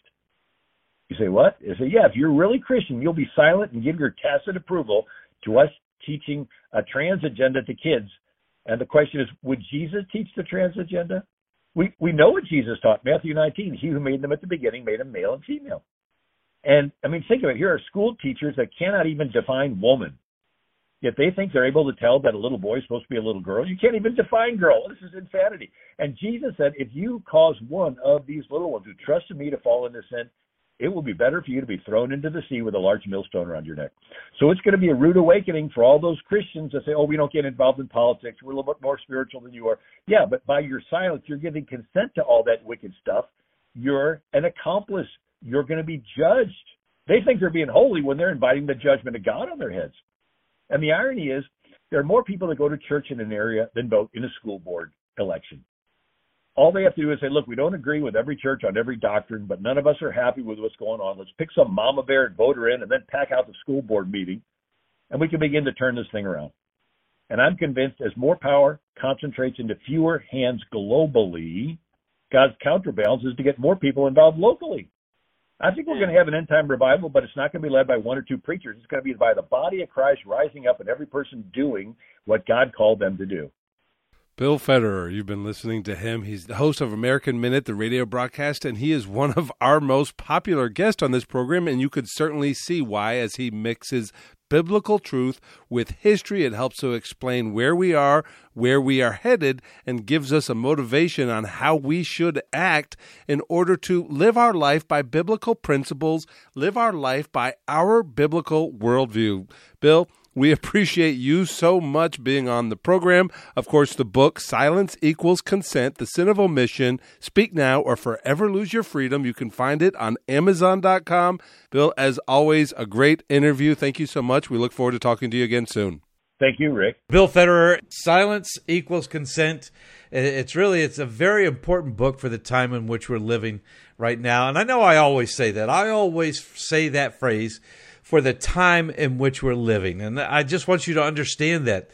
You say, what? I say, yeah, if you're really Christian, you'll be silent and give your tacit approval to us teaching a trans agenda to kids. And the question is, would Jesus teach the trans agenda? We know what Jesus taught. Matthew 19, he who made them at the beginning made them male and female. And, I mean, think of it. Here are school teachers that cannot even define woman. Yet they think they're able to tell that a little boy is supposed to be a little girl. You can't even define girl. This is insanity. And Jesus said, if you cause one of these little ones who trust in me to fall into sin, it will be better for you to be thrown into the sea with a large millstone around your neck. So it's going to be a rude awakening for all those Christians that say, oh, we don't get involved in politics. We're a little bit more spiritual than you are. Yeah, but by your silence, you're giving consent to all that wicked stuff. You're an accomplice. You're going to be judged. They think they're being holy when they're inviting the judgment of God on their heads. And the irony is, there are more people that go to church in an area than vote in a school board election. All they have to do is say, look, we don't agree with every church on every doctrine, but none of us are happy with what's going on. Let's pick some mama bear and vote her in and then pack out the school board meeting, and we can begin to turn this thing around. And I'm convinced as more power concentrates into fewer hands globally, God's counterbalance is to get more people involved locally. I think we're going to have an end-time revival, but it's not going to be led by one or two preachers. It's going to be by the body of Christ rising up and every person doing what God called them to do. Bill Federer, you've been listening to him. He's the host of American Minute, the radio broadcast, and he is one of our most popular guests on this program, and you could certainly see why as he mixes biblical truth with history. It helps to explain where we are headed, and gives us a motivation on how we should act in order to live our life by biblical principles, live our life by our biblical worldview. Bill, we appreciate you so much being on the program. Of course, the book, Silence Equals Consent, The Sin of Omission, Speak Now or Forever Lose Your Freedom. You can find it on Amazon.com. Bill, as always, a great interview. Thank you so much. We look forward to talking to you again soon. Thank you, Rick. Bill Federer, Silence Equals Consent. It's a very important book for the time in which we're living right now. And I know I always say that. I always say that phrase, for the time in which we're living. And I just want you to understand that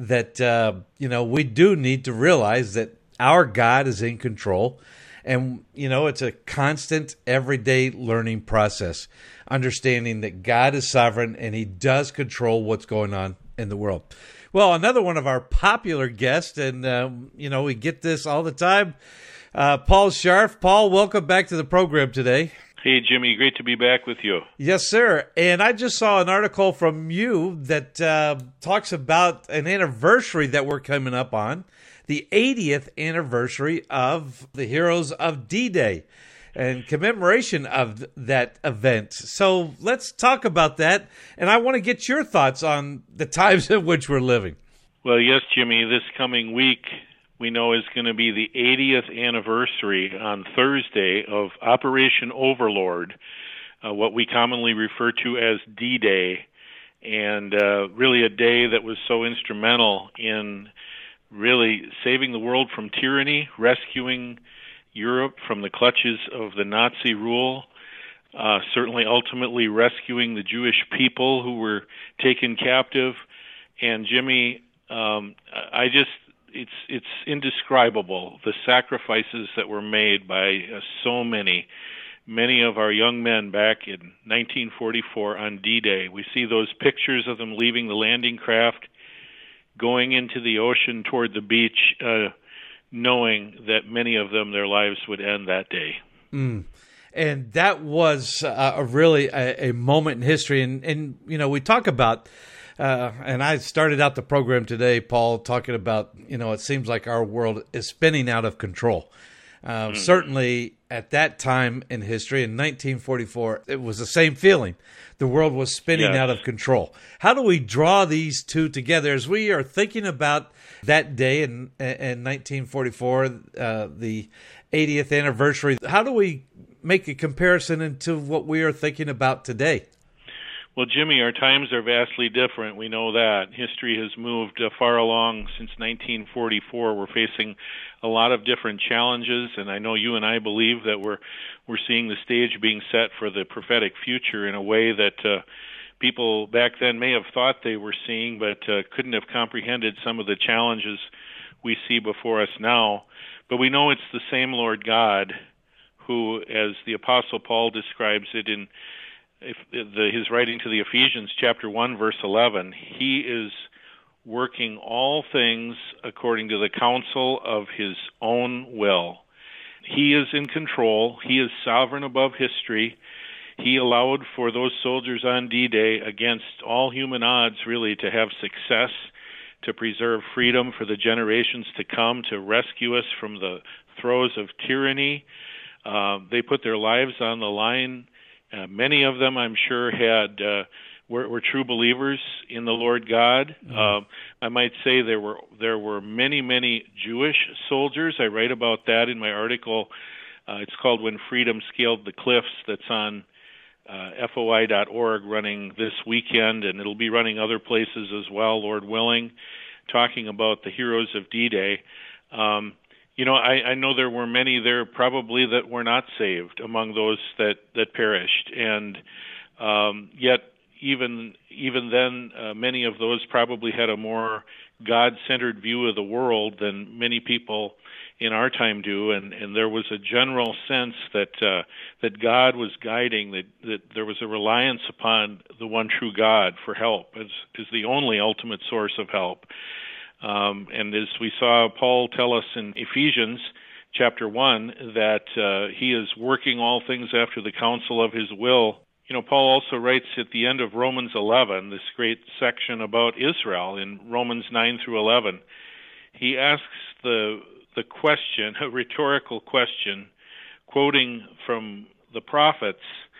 we do need to realize that our God is in control. And, it's a constant, everyday learning process, understanding that God is sovereign and he does control what's going on in the world. Well, another one of our popular guests, and, we get this all the time, Paul Scharf. Paul, welcome back to the program today. Hey, Jimmy, great to be back with you. Yes, sir. And I just saw an article from you that talks about an anniversary that we're coming up on, the 80th anniversary of the Heroes of D-Day and commemoration of that event. So let's talk about that. And I want to get your thoughts on the times in which we're living. Well, yes, Jimmy, this coming week we know is going to be the 80th anniversary on Thursday of Operation Overlord, what we commonly refer to as D-Day, and really a day that was so instrumental in really saving the world from tyranny, rescuing Europe from the clutches of the Nazi rule, certainly ultimately rescuing the Jewish people who were taken captive. And Jimmy, it's indescribable, the sacrifices that were made by so many of our young men back in 1944 on D-Day. We see those pictures of them leaving the landing craft, going into the ocean toward the beach, knowing that many of them, their lives would end that day. And that was really a moment in history. And we talk about and I started out the program today, Paul, talking about, it seems like our world is spinning out of control. Certainly at that time in history, in 1944, it was the same feeling. The world was spinning out of control. How do we draw these two together as we are thinking about that day in 1944, the 80th anniversary? How do we make a comparison into what we are thinking about today? Well, Jimmy, our times are vastly different. We know that. History has moved far along since 1944. We're facing a lot of different challenges, and I know you and I believe that we're seeing the stage being set for the prophetic future in a way that people back then may have thought they were seeing, but couldn't have comprehended some of the challenges we see before us now. But we know it's the same Lord God who, as the Apostle Paul describes it in his writing to the Ephesians, chapter 1, verse 11, he is working all things according to the counsel of his own will. He is in control. He is sovereign above history. He allowed for those soldiers on D-Day, against all human odds, really, to have success, to preserve freedom for the generations to come, to rescue us from the throes of tyranny. They put their lives on the line. Many of them, I'm sure, were true believers in the Lord God. I might say there were many Jewish soldiers. I write about that in my article. It's called "When Freedom Scaled the Cliffs." That's on FOI.org, running this weekend, and it'll be running other places as well, Lord willing, talking about the heroes of D-Day. I know there were many there probably that were not saved among those that perished, and yet even then, many of those probably had a more God-centered view of the world than many people in our time do, and there was a general sense that God was guiding, that there was a reliance upon the one true God for help as the only ultimate source of help. And as we saw Paul tell us in Ephesians chapter 1, that he is working all things after the counsel of his will. Paul also writes at the end of Romans 11, this great section about Israel in Romans 9 through 11. He asks the question, a rhetorical question, quoting from the prophets.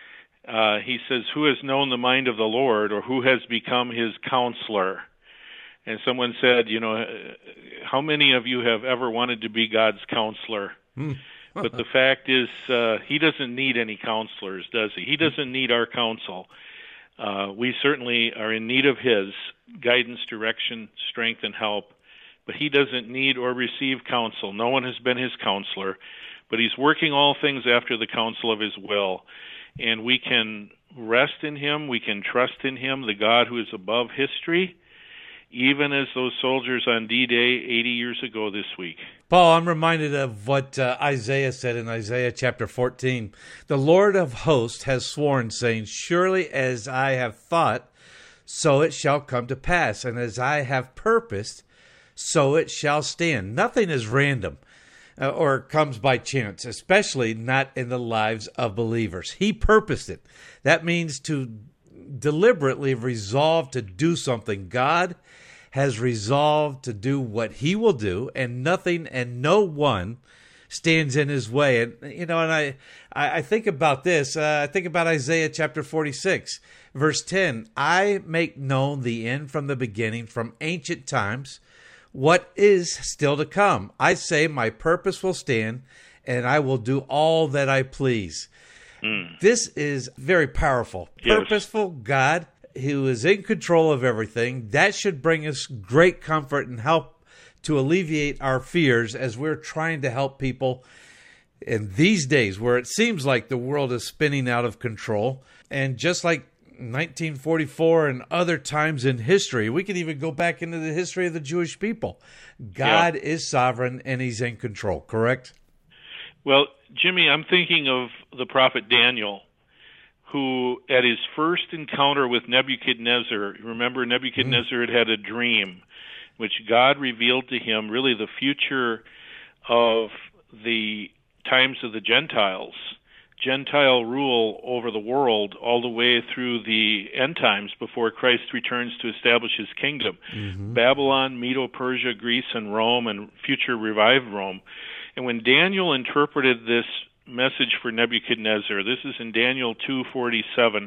He says, "Who has known the mind of the Lord, or who has become his counselor?" And someone said, how many of you have ever wanted to be God's counselor? But the fact is, he doesn't need any counselors, does he? He doesn't need our counsel. We certainly are in need of his guidance, direction, strength, and help. But he doesn't need or receive counsel. No one has been his counselor. But he's working all things after the counsel of his will. And we can rest in him. We can trust in him, the God who is above history, even as those soldiers on D-Day 80 years ago this week. Paul, I'm reminded of what Isaiah said in Isaiah chapter 14. The Lord of hosts has sworn, saying, "Surely as I have thought, so it shall come to pass, and as I have purposed, so it shall stand." Nothing is random or comes by chance, especially not in the lives of believers. He purposed it. That means to deliberately resolve to do something. God has resolved to do what he will do, and nothing and no one stands in his way. And I think about this. I think about Isaiah chapter 46, verse 10. "I make known the end from the beginning, from ancient times, what is still to come. I say my purpose will stand, and I will do all that I please." This is very powerful. Yes. Purposeful God who is in control of everything. That should bring us great comfort and help to alleviate our fears as we're trying to help people in these days where it seems like the world is spinning out of control. And just like 1944 and other times in history, we can even go back into the history of the Jewish people. God is sovereign and he's in control, correct? Well, Jimmy, I'm thinking of the prophet Daniel, who at his first encounter with Nebuchadnezzar, remember Nebuchadnezzar had a dream which God revealed to him really the future of the times of the Gentiles, Gentile rule over the world all the way through the end times before Christ returns to establish his kingdom. Babylon, Medo-Persia, Greece, and Rome, and future revived Rome. And when Daniel interpreted this message for Nebuchadnezzar, this is in Daniel 2:47,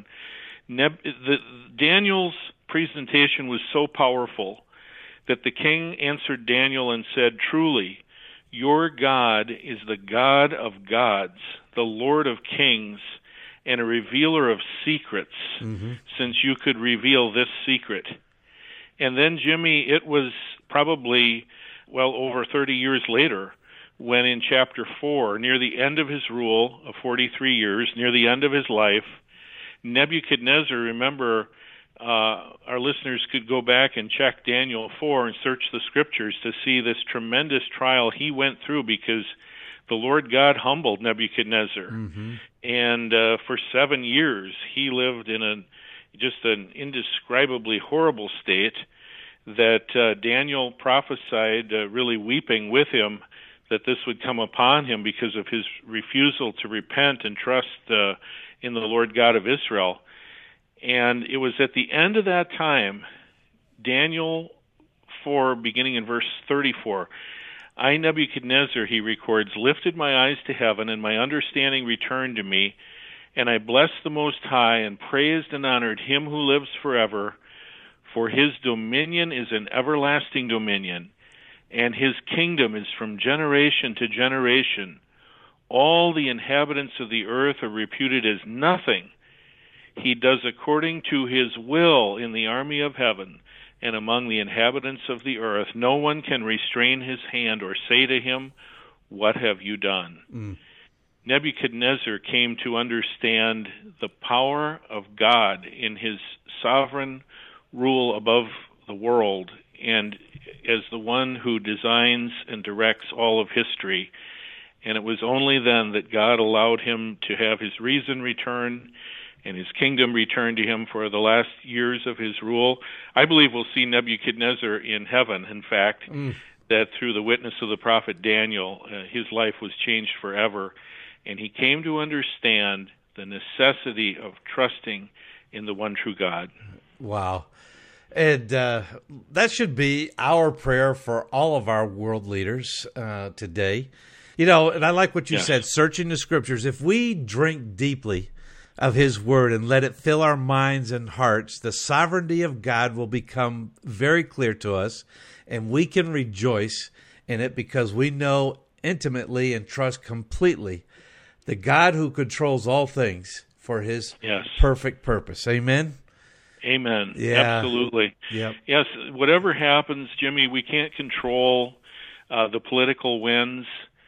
Daniel's presentation was so powerful that the king answered Daniel and said, "Truly, your God is the God of gods, the Lord of kings, and a revealer of secrets, since you could reveal this secret." And then, Jimmy, it was probably, over 30 years later, when in chapter 4, near the end of his rule of 43 years, near the end of his life, Nebuchadnezzar, remember, our listeners could go back and check Daniel 4 and search the scriptures to see this tremendous trial he went through, because the Lord God humbled Nebuchadnezzar. And for 7 years, he lived in just an indescribably horrible state that Daniel prophesied, really weeping with him, that this would come upon him because of his refusal to repent and trust in the Lord God of Israel. And it was at the end of that time, Daniel 4, beginning in verse 34, "I, Nebuchadnezzar," he records, "lifted my eyes to heaven, and my understanding returned to me, and I blessed the Most High, and praised and honored him who lives forever, for his dominion is an everlasting dominion, and his kingdom is from generation to generation. All the inhabitants of the earth are reputed as nothing. He does according to his will in the army of heaven, and among the inhabitants of the earth. No one can restrain his hand or say to him, 'What have you done?'" Nebuchadnezzar came to understand the power of God in his sovereign rule above the world, and as the one who designs and directs all of history. And it was only then that God allowed him to have his reason return and his kingdom returned to him for the last years of his rule. I believe we'll see Nebuchadnezzar in heaven, in fact, that through the witness of the prophet Daniel, his life was changed forever, and he came to understand the necessity of trusting in the one true God. Wow. And that should be our prayer for all of our world leaders today. And I like what you said, searching the scriptures. If we drink deeply of his word and let it fill our minds and hearts, the sovereignty of God will become very clear to us, and we can rejoice in it because we know intimately and trust completely the God who controls all things for his perfect purpose. Amen? Amen. Yeah. Absolutely. Yep. Yes, whatever happens, Jimmy, we can't control the political winds.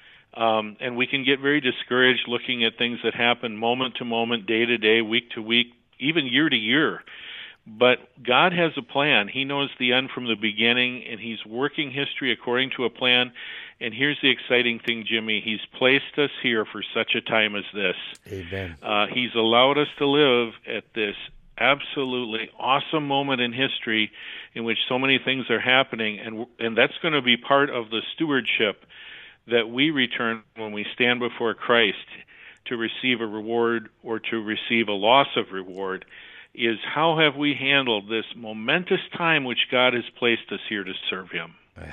And we can get very discouraged looking at things that happen moment to moment, day to day, week to week, even year to year. But God has a plan. He knows the end from the beginning, and he's working history according to a plan. And here's the exciting thing, Jimmy. He's placed us here for such a time as this. Amen. He's allowed us to live at this absolutely awesome moment in history in which so many things are happening, and that's going to be part of the stewardship that we return when we stand before Christ to receive a reward or to receive a loss of reward, is how have we handled this momentous time which God has placed us here to serve him.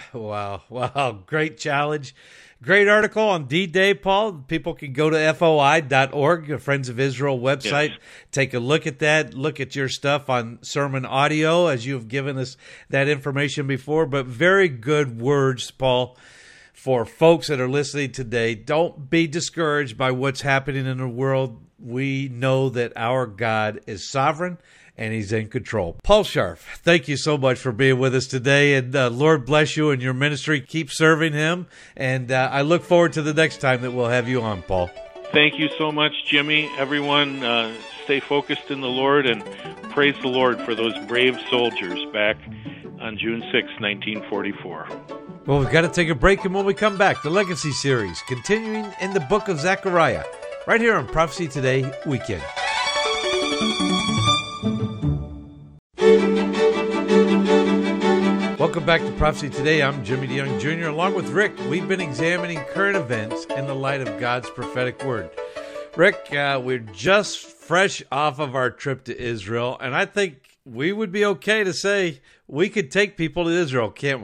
Wow. Great challenge. Great article on D-Day, Paul. People can go to foi.org, the Friends of Israel website. Yes. Take a look at that. Look at your stuff on sermon audio, as you've given us that information before. But very good words, Paul, for folks that are listening today. Don't be discouraged by what's happening in the world. We know that our God is sovereign and he's in control. Paul Scharf, thank you so much for being with us today, and Lord bless you in your ministry. Keep serving him, and I look forward to the next time that we'll have you on, Paul. Thank you so much, Jimmy. Everyone, stay focused in the Lord and praise the Lord for those brave soldiers back on June 6, 1944. Well, we've got to take a break, and when we come back, the Legacy Series, continuing in the book of Zechariah, right here on Prophecy Today Weekend. Welcome back to Prophecy Today. I'm Jimmy DeYoung Jr. Along with Rick, we've been examining current events in the light of God's prophetic word. Rick, we're just fresh off of our trip to Israel, and I think we would be okay to say we could take people to Israel, can't we?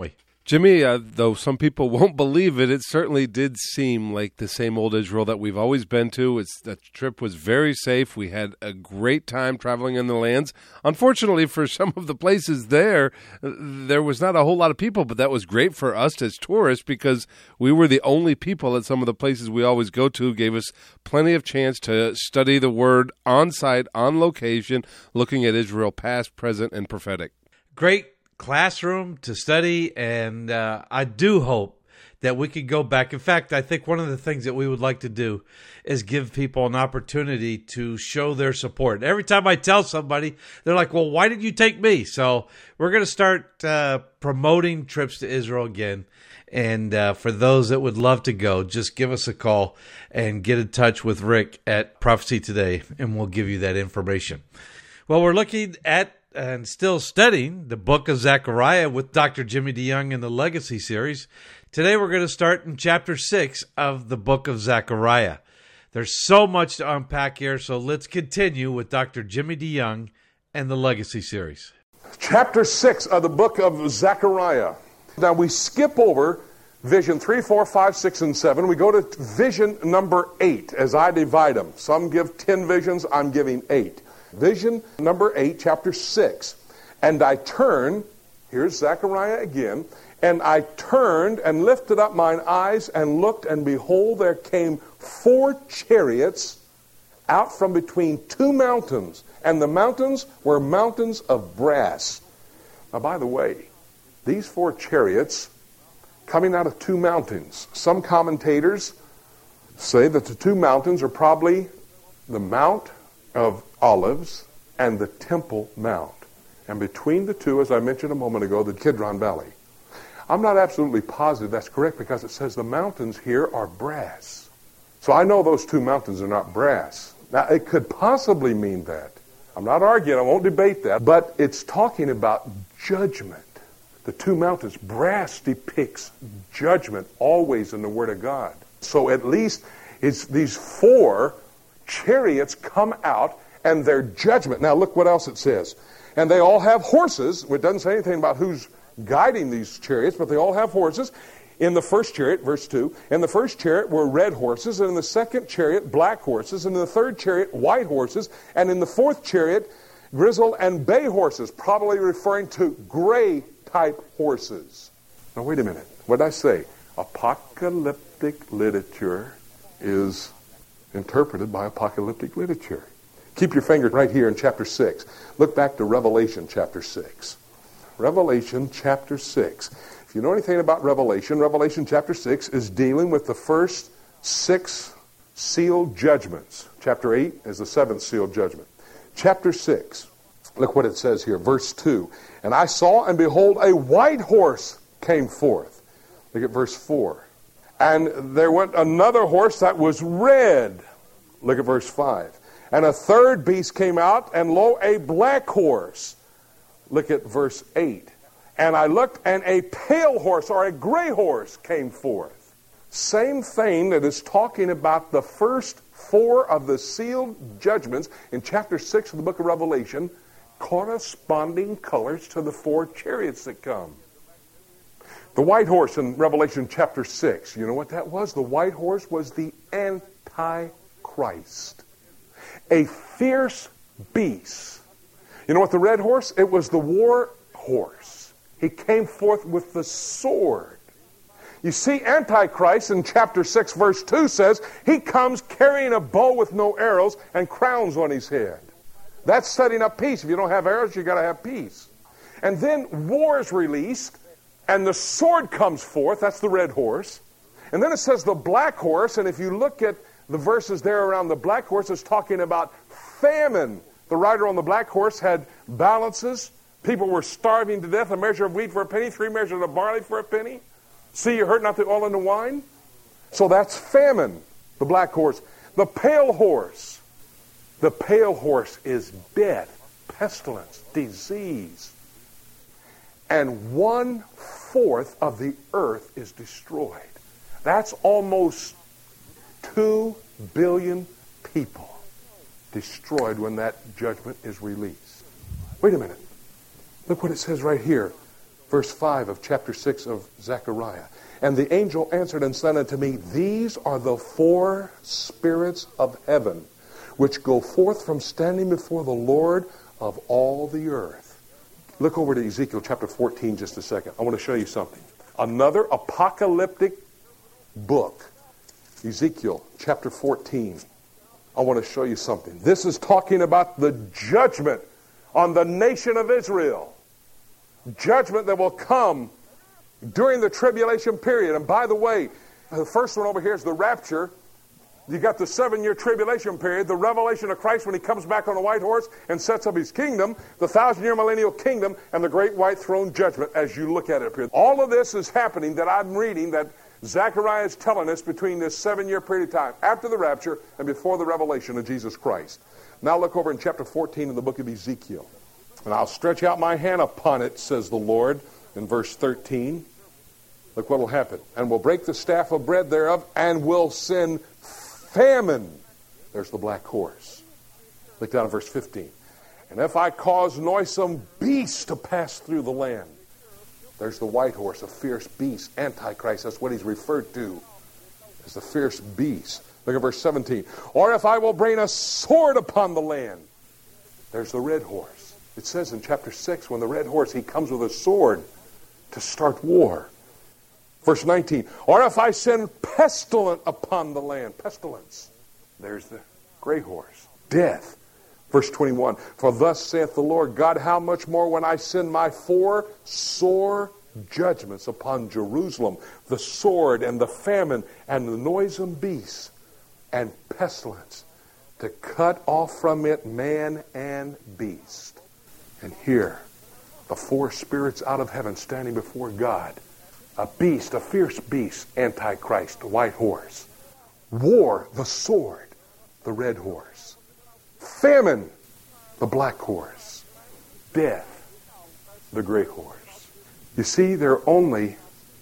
Jimmy, though some people won't believe it, it certainly did seem like the same old Israel that we've always been to. The trip was very safe. We had a great time traveling in the lands. Unfortunately, for some of the places there was not a whole lot of people, but that was great for us as tourists because we were the only people at some of the places we always go to. Gave us plenty of chance to study the Word on site, on location, looking at Israel past, present, and prophetic. Great classroom to study, and I do hope that we could go back. In fact, I think one of the things that we would like to do is give people an opportunity to show their support. Every time I tell somebody, they're like, well, why did you take me? So we're going to start promoting trips to Israel again. And for those that would love to go, just give us a call and get in touch with Rick at Prophecy Today, and we'll give you that information. Well, we're looking at and still studying the book of Zechariah with Dr. Jimmy DeYoung in the Legacy series. Today we're going to start in chapter 6 of the book of Zechariah. There's so much to unpack here, so let's continue with Dr. Jimmy DeYoung and the Legacy series. Chapter 6 of the book of Zechariah. Now we skip over vision 3, 4, 5, 6, and 7. We go to vision number 8 as I divide them. Some give 10 visions, I'm giving 8. Vision number 8, chapter 6. And I turned, here's Zechariah again, and I turned and lifted up mine eyes and looked, and behold, there came 4 chariots out from between 2 mountains, and the mountains were mountains of brass. Now, by the way, these 4 chariots coming out of 2 mountains. Some commentators say that the 2 mountains are probably the Mount of Olives and the Temple Mount. And between the two, as I mentioned a moment ago, the Kidron Valley. I'm not absolutely positive that's correct because it says the mountains here are brass. So I know those 2 mountains are not brass. Now, it could possibly mean that. I'm not arguing, I won't debate that, but it's talking about judgment. The 2 mountains, brass depicts judgment always in the Word of God. So at least it's these 4 chariots come out and their judgment. Now look what else it says. And they all have horses. It doesn't say anything about who's guiding these chariots, but they all have horses. In the first chariot, verse 2, in the first chariot were red horses, and in the second chariot black horses, and in the third chariot white horses, and in the fourth chariot grizzle and bay horses, probably referring to gray type horses. Now wait a minute. What did I say? Apocalyptic literature is interpreted by apocalyptic literature. Keep your finger right here in chapter 6. Look back to Revelation chapter 6. Revelation chapter 6. If you know anything about Revelation, Revelation chapter 6 is dealing with the first 6 sealed judgments. Chapter 8 is the 7th sealed judgment. Chapter 6. Look what it says here, verse 2. And I saw, and behold, a white horse came forth. Look at verse 4. And there went another horse that was red. Look at verse 5. And a third beast came out, and lo, a black horse. Look at verse 8. And I looked, and a pale horse, or a gray horse, came forth. Same thing that is talking about the first 4 of the sealed judgments in chapter 6 of the book of Revelation, corresponding colors to the 4 chariots that come. The white horse in Revelation chapter 6, you know what that was? The white horse was the Antichrist. A fierce beast. You know what the red horse? It was the war horse. He came forth with the sword. You see, Antichrist in chapter 6 verse 2 says, he comes carrying a bow with no arrows and crowns on his head. That's setting up peace. If you don't have arrows, you got to have peace. And then war is released, and the sword comes forth. That's the red horse. And then it says the black horse, and if you look at the verses there around the black horse, it's talking about famine. The rider on the black horse had balances. People were starving to death. A measure of wheat for a penny, 3 measures of barley for a penny. See, you hurt not the oil and the wine. So that's famine, the black horse. The pale horse. The pale horse is death, pestilence, disease. And 1/4 of the earth is destroyed. That's almost 2 billion people destroyed when that judgment is released. Wait a minute. Look what it says right here. Verse 5 of chapter 6 of Zechariah. And the angel answered and said unto me, These are the 4 spirits of heaven, which go forth from standing before the Lord of all the earth. Look over to Ezekiel chapter 14 just a second. I want to show you something. Another apocalyptic book. Ezekiel chapter 14. I want to show you something. This is talking about the judgment on the nation of Israel. Judgment that will come during the tribulation period. And by the way, the first one over here is the rapture. You got the 7-year tribulation period, the revelation of Christ when he comes back on a white horse and sets up his kingdom, the 1,000-year millennial kingdom, and the great white throne judgment as you look at it up here. All of this is happening that I'm reading, that Zechariah is telling us between this 7-year period of time, after the rapture and before the revelation of Jesus Christ. Now look over in chapter 14 in the book of Ezekiel. And I'll stretch out my hand upon it, says the Lord, in verse 13. Look what will happen. And will break the staff of bread thereof, and will send famine. There's the black horse. Look down at verse 15. And if I cause noisome beasts to pass through the land. There's the white horse, a fierce beast, Antichrist. That's what he's referred to as the fierce beast. Look at verse 17. Or if I will bring a sword upon the land. There's the red horse. It says in chapter 6, when the red horse, he comes with a sword to start war. Verse 19. Or if I send pestilence upon the land. Pestilence. There's the gray horse. Death. Verse 21. For thus saith the Lord God, how much more when I send my 4 sore judgments upon Jerusalem, the sword and the famine and the noisome beasts and pestilence, to cut off from it man and beast. And here, the 4 spirits out of heaven standing before God. A beast, a fierce beast, Antichrist, the white horse. War, the sword, the red horse. Famine, the black horse. Death, the gray horse. You see, there are only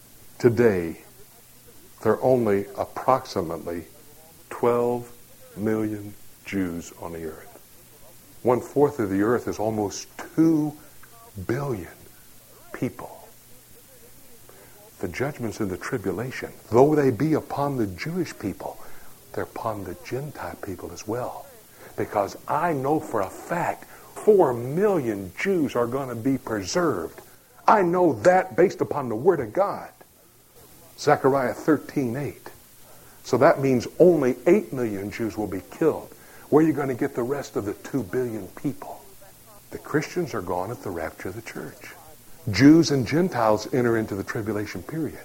approximately 12 million Jews on the earth. 1/4 of the earth is almost 2 billion people. The judgments in the tribulation, though they be upon the Jewish people, they're upon the Gentile people as well. Because I know for a fact 4 million Jews are going to be preserved. I know that based upon the Word of God. Zechariah 13:8. So that means only 8 million Jews will be killed. Where are you going to get the rest of the 2 billion people? The Christians are gone at the rapture of the church. Jews and Gentiles enter into the tribulation period.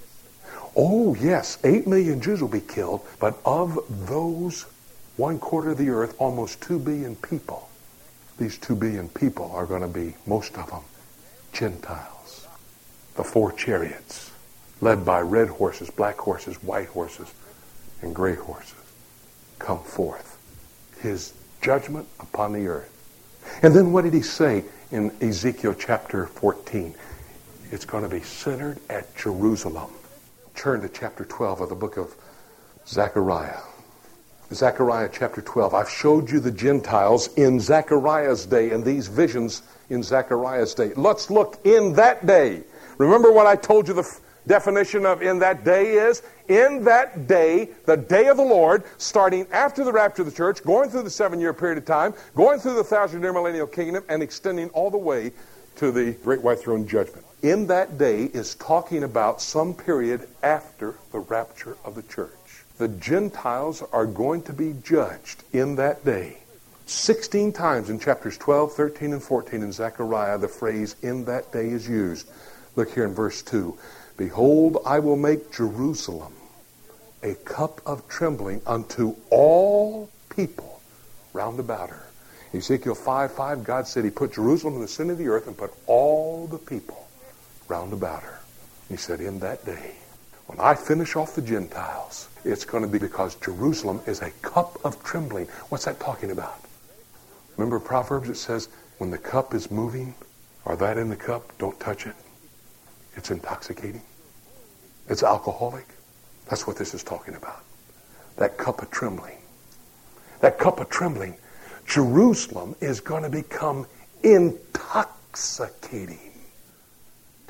Oh, yes, 8 million Jews will be killed, but of those 1/4 of the earth, almost 2 billion people, these 2 billion people are going to be, most of them, Gentiles. The 4 chariots, led by red horses, black horses, white horses, and gray horses, come forth. His judgment upon the earth. And then what did he say in Ezekiel chapter 14? It's going to be centered at Jerusalem. Turn to chapter 12 of the book of Zechariah. Zechariah chapter 12. I've showed you the Gentiles in Zechariah's day, and these visions in Zechariah's day. Let's look in that day. Remember what I told you the definition of in that day is? In that day, the day of the Lord, starting after the rapture of the church, going through the 7-year period of time, going through the 1,000-year millennial kingdom, and extending all the way to the great white throne judgment. In that day is talking about some period after the rapture of the church. The Gentiles are going to be judged in that day. 16 times in chapters 12, 13, and 14 in Zechariah, the phrase "in that day" is used. Look here in verse 2. Behold, I will make Jerusalem a cup of trembling unto all people round about her. Ezekiel 5:5, God said he put Jerusalem in the center of the earth and put all the people round about her. He said, in that day, when I finish off the Gentiles, it's going to be because Jerusalem is a cup of trembling. What's that talking about? Remember Proverbs, it says, when the cup is moving, or that in the cup, don't touch it. It's intoxicating. It's alcoholic. That's what this is talking about. That cup of trembling. That cup of trembling. Jerusalem is going to become intoxicating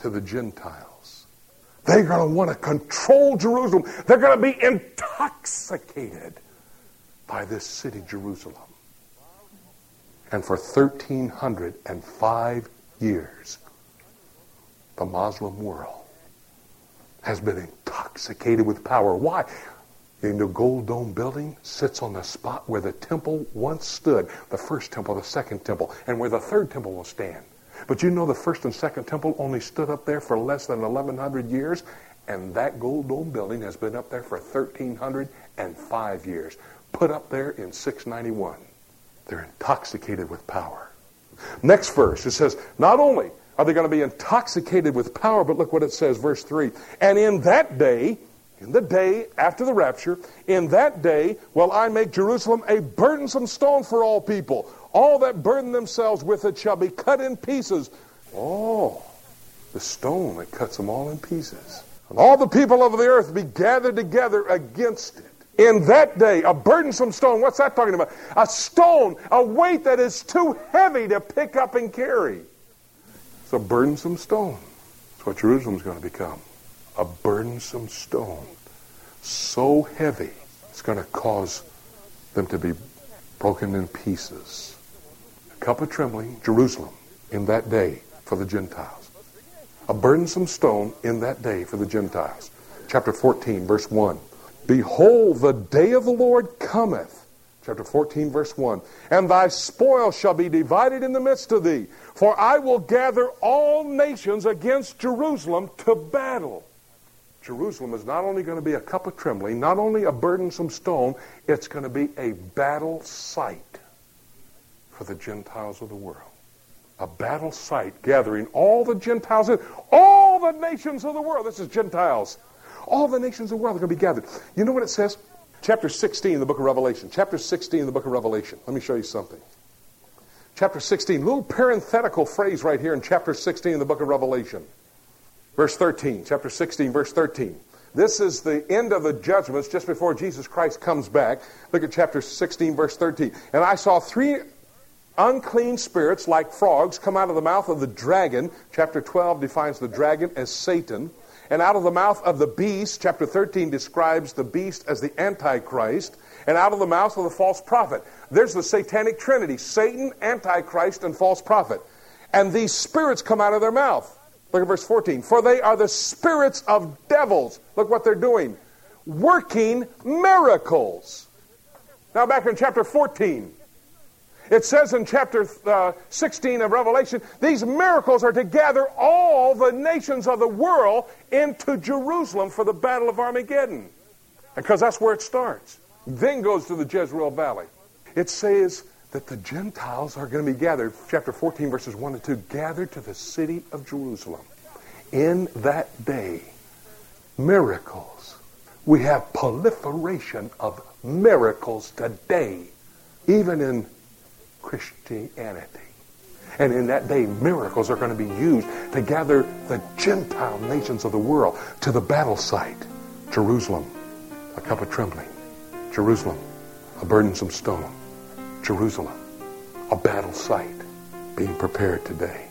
to the Gentiles. They're going to want to control Jerusalem. They're going to be intoxicated by this city, Jerusalem. And for 1,305 years, the Muslim world has been intoxicated with power. Why? The Gold Dome building sits on the spot where the temple once stood, the first temple, the second temple, and where the third temple will stand. But you know the first and second temple only stood up there for less than 1,100 years, and that Gold Dome building has been up there for 1,305 years, put up there in 691. They're intoxicated with power. Next verse, it says, not only are they going to be intoxicated with power, but look what it says, verse 3. And in that day, in the day after the rapture, in that day will I make Jerusalem a burdensome stone for all people. All that burden themselves with it shall be cut in pieces. Oh, the stone that cuts them all in pieces. And all the people of the earth be gathered together against it. In that day, a burdensome stone. What's that talking about? A stone, a weight that is too heavy to pick up and carry. It's a burdensome stone. That's what Jerusalem's going to become. A burdensome stone. So heavy, it's going to cause them to be broken in pieces. A cup of trembling, Jerusalem, in that day for the Gentiles. A burdensome stone in that day for the Gentiles. Chapter 14, verse 1. Behold, the day of the Lord cometh. Chapter 14, verse 1. And thy spoil shall be divided in the midst of thee. For I will gather all nations against Jerusalem to battle. Jerusalem is not only going to be a cup of trembling, not only a burdensome stone, it's going to be a battle site for the Gentiles of the world. A battle site gathering all the Gentiles in, all the nations of the world. This is Gentiles. All the nations of the world are going to be gathered. You know what it says? Chapter 16 in the book of Revelation. Chapter 16 in the book of Revelation. Let me show you something. Chapter 16, little parenthetical phrase right here in chapter 16 in the book of Revelation. Verse 13, chapter 16, verse 13. This is the end of the judgments just before Jesus Christ comes back. Look at chapter 16, verse 13. And I saw 3 unclean spirits like frogs come out of the mouth of the dragon. Chapter 12 defines the dragon as Satan. And out of the mouth of the beast, chapter 13 describes the beast as the Antichrist. And out of the mouth of the false prophet. There's the satanic trinity, Satan, Antichrist, and false prophet. And these spirits come out of their mouth. Look at verse 14. For they are the spirits of devils. Look what they're doing. Working miracles. Now back in chapter 14. It says in chapter 16 of Revelation, these miracles are to gather all the nations of the world into Jerusalem for the battle of Armageddon. Because that's where it starts. Then goes to the Jezreel Valley. It says that the Gentiles are going to be gathered, chapter 14, verses 1 and 2, gathered to the city of Jerusalem. In that day, miracles. We have proliferation of miracles today, even in Christianity. And in that day, miracles are going to be used to gather the Gentile nations of the world to the battle site. Jerusalem, a cup of trembling. Jerusalem, a burdensome stone. Jerusalem, a battle site being prepared today.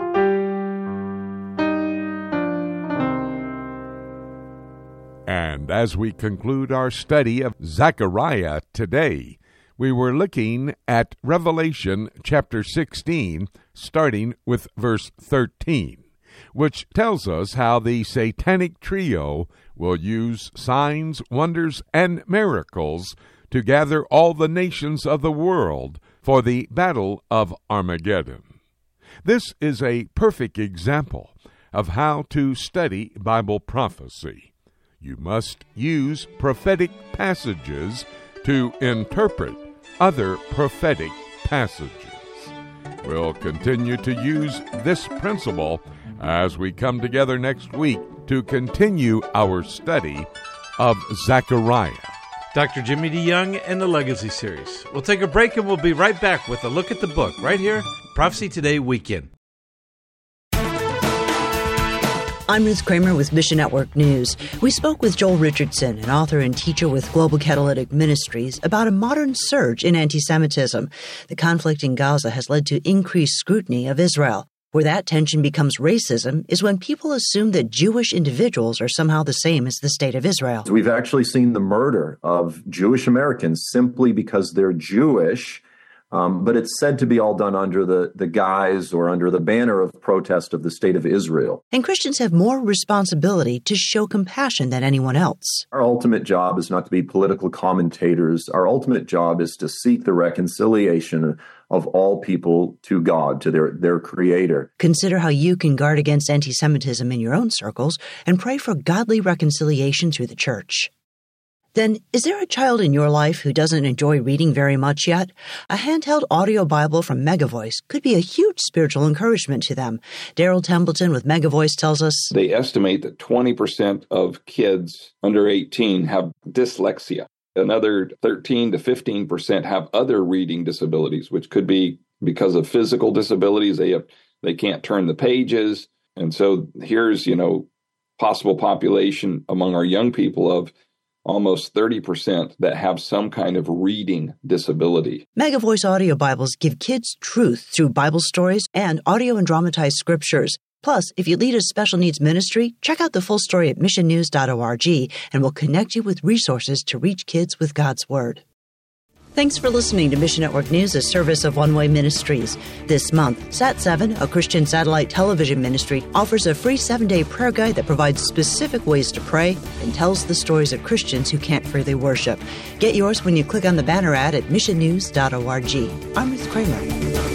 And as we conclude our study of Zechariah today, we were looking at Revelation chapter 16, starting with verse 13, which tells us how the satanic trio will use signs, wonders, and miracles to gather all the nations of the world for the battle of Armageddon. This is a perfect example of how to study Bible prophecy. You must use prophetic passages to interpret other prophetic passages. We'll continue to use this principle as we come together next week to continue our study of Zechariah. Dr. Jimmy DeYoung and the Legacy Series. We'll take a break and we'll be right back with a look at the book right here, Prophecy Today Weekend. I'm Ruth Kramer with Mission Network News. We spoke with Joel Richardson, an author and teacher with Global Catalytic Ministries, about a modern surge in anti-Semitism. The conflict in Gaza has led to increased scrutiny of Israel. Where that tension becomes racism is when people assume that Jewish individuals are somehow the same as the state of Israel. We've actually seen the murder of Jewish Americans simply because they're Jewish. But it's said to be all done under the guise or under the banner of protest of the state of Israel. And Christians have more responsibility to show compassion than anyone else. Our ultimate job is not to be political commentators. Our ultimate job is to seek the reconciliation of all people to God, to their Creator. Consider how you can guard against anti-Semitism in your own circles and pray for godly reconciliation through the church. Then, is there a child in your life who doesn't enjoy reading very much yet? A handheld audio Bible from Megavoice could be a huge spiritual encouragement to them. Daryl Templeton with Megavoice tells us, they estimate that 20% of kids under 18 have dyslexia. Another 13 to 15% have other reading disabilities, which could be because of physical disabilities. They can't turn the pages. And so here's, possible population among our young people of almost 30% that have some kind of reading disability. Megavoice audio Bibles give kids truth through Bible stories and audio and dramatized scriptures. Plus, if you lead a special needs ministry, check out the full story at missionnews.org, and we'll connect you with resources to reach kids with God's Word. Thanks for listening to Mission Network News, a service of One Way Ministries. This month, Sat7, a Christian satellite television ministry, offers a free 7-day prayer guide that provides specific ways to pray and tells the stories of Christians who can't freely worship. Get yours when you click on the banner ad at missionnews.org. I'm Ruth Kramer.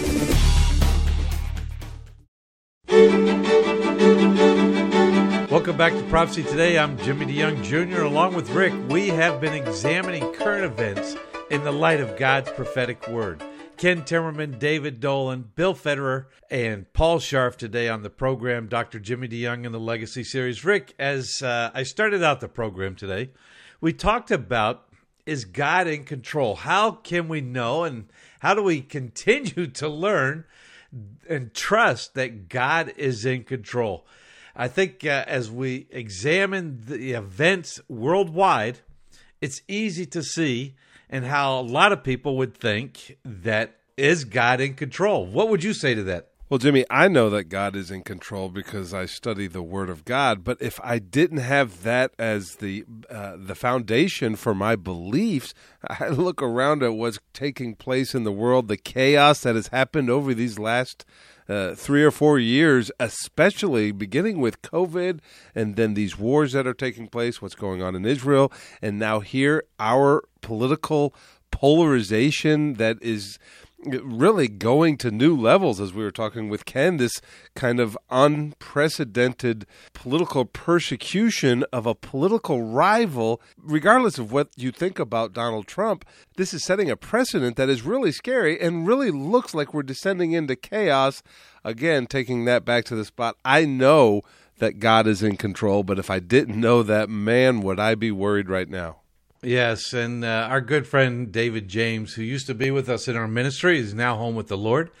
Welcome back to Prophecy Today. I'm Jimmy DeYoung Jr. Along with Rick, we have been examining current events in the light of God's prophetic word. Ken Timmerman, David Dolan, Bill Federer, and Paul Scharf today on the program, Dr. Jimmy DeYoung in the Legacy Series. Rick, as I started out the program today, we talked about, is God in control? How can we know, and how do we continue to learn and trust that God is in control? I think as we examine the events worldwide, it's easy to see and how a lot of people would think that is God in control. What would you say to that? Well, Jimmy, I know that God is in control because I study the Word of God. But if I didn't have that as the foundation for my beliefs, I look around at what's taking place in the world, the chaos that has happened over these last 3 or 4 years, especially beginning with COVID and then these wars that are taking place, what's going on in Israel, and now here, our political polarization that is really going to new levels, as we were talking with Ken, this kind of unprecedented political persecution of a political rival. Regardless of what you think about Donald Trump, this is setting a precedent that is really scary and really looks like we're descending into chaos. Again, taking that back to the spot, I know that God is in control, but if I didn't know that, man, would I be worried right now. Yes, and our good friend David James, who used to be with us in our ministry, is now home with the Lord.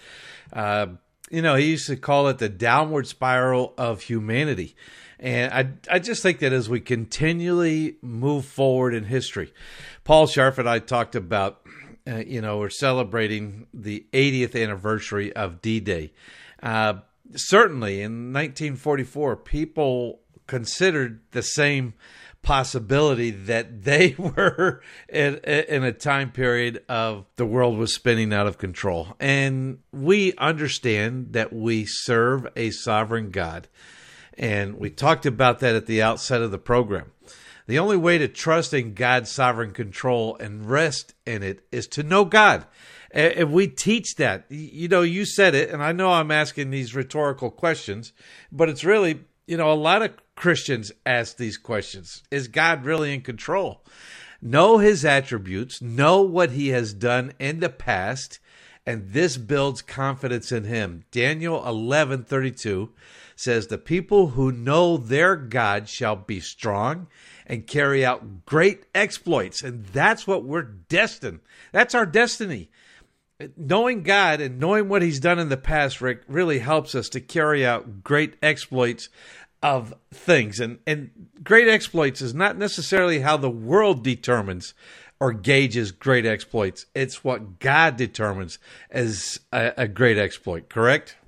He used to call it the downward spiral of humanity. And I just think that as we continually move forward in history, Paul Scharf and I talked about, we're celebrating the 80th anniversary of D-Day. Certainly in 1944, people considered the same possibility that they were in a time period of the world was spinning out of control. And we understand that we serve a sovereign God. And we talked about that at the outset of the program. The only way to trust in God's sovereign control and rest in it is to know God. If we teach that, you said it, and I know I'm asking these rhetorical questions, but it's really, a lot of Christians ask these questions. Is God really in control? Know his attributes, know what he has done in the past, and this builds confidence in him. Daniel 11:32 says, the people who know their God shall be strong and carry out great exploits. And that's what we're destined. That's our destiny. Knowing God and knowing what he's done in the past, Rick, really helps us to carry out great exploits of things. And great exploits is not necessarily how the world determines or gauges great exploits. It's what God determines as a great exploit, correct?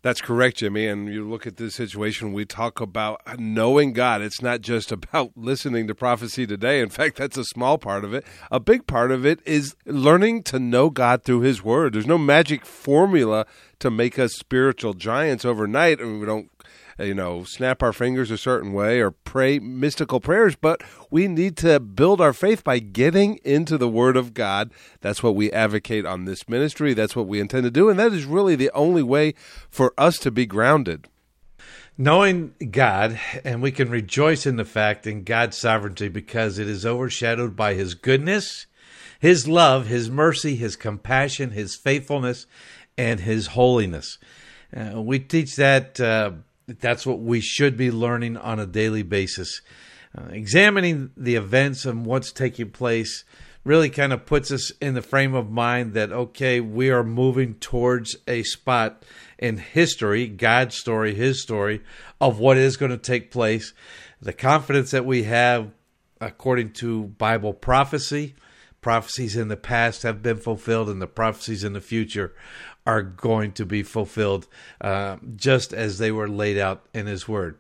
That's correct, Jimmy. And you look at this situation, we talk about knowing God. It's not just about listening to prophecy today. In fact, that's a small part of it. A big part of it is learning to know God through his word. There's no magic formula to make us spiritual giants overnight. I mean, we don't snap our fingers a certain way or pray mystical prayers, but we need to build our faith by getting into the Word of God. That's what we advocate on this ministry. That's what we intend to do, and that is really the only way for us to be grounded. Knowing God, and we can rejoice in the fact in God's sovereignty because it is overshadowed by his goodness, his love, his mercy, his compassion, his faithfulness, and his holiness. We teach that that's what we should be learning on a daily basis. Examining the events and what's taking place really kind of puts us in the frame of mind that, okay, we are moving towards a spot in history, God's story, his story, of what is going to take place. The confidence that we have according to Bible prophecy, prophecies in the past have been fulfilled, and the prophecies in the future are going to be fulfilled just as they were laid out in his word.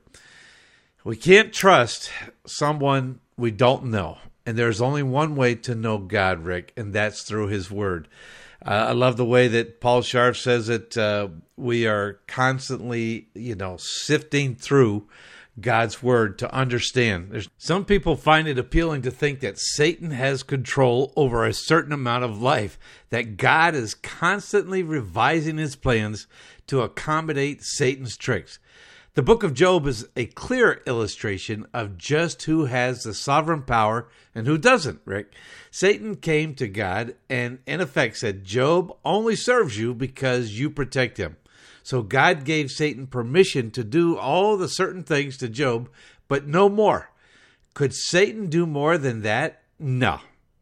We can't trust someone we don't know. And there's only one way to know God, Rick, and that's through his word. I love the way that Paul Scharf says that we are constantly, sifting through God's word to understand. Some people find it appealing to think that Satan has control over a certain amount of life, that God is constantly revising his plans to accommodate Satan's tricks. The book of Job is a clear illustration of just who has the sovereign power and who doesn't, Rick. Satan came to God and in effect said, Job only serves you because you protect him. So God gave Satan permission to do all the certain things to Job, but no more. Could Satan do more than that? No.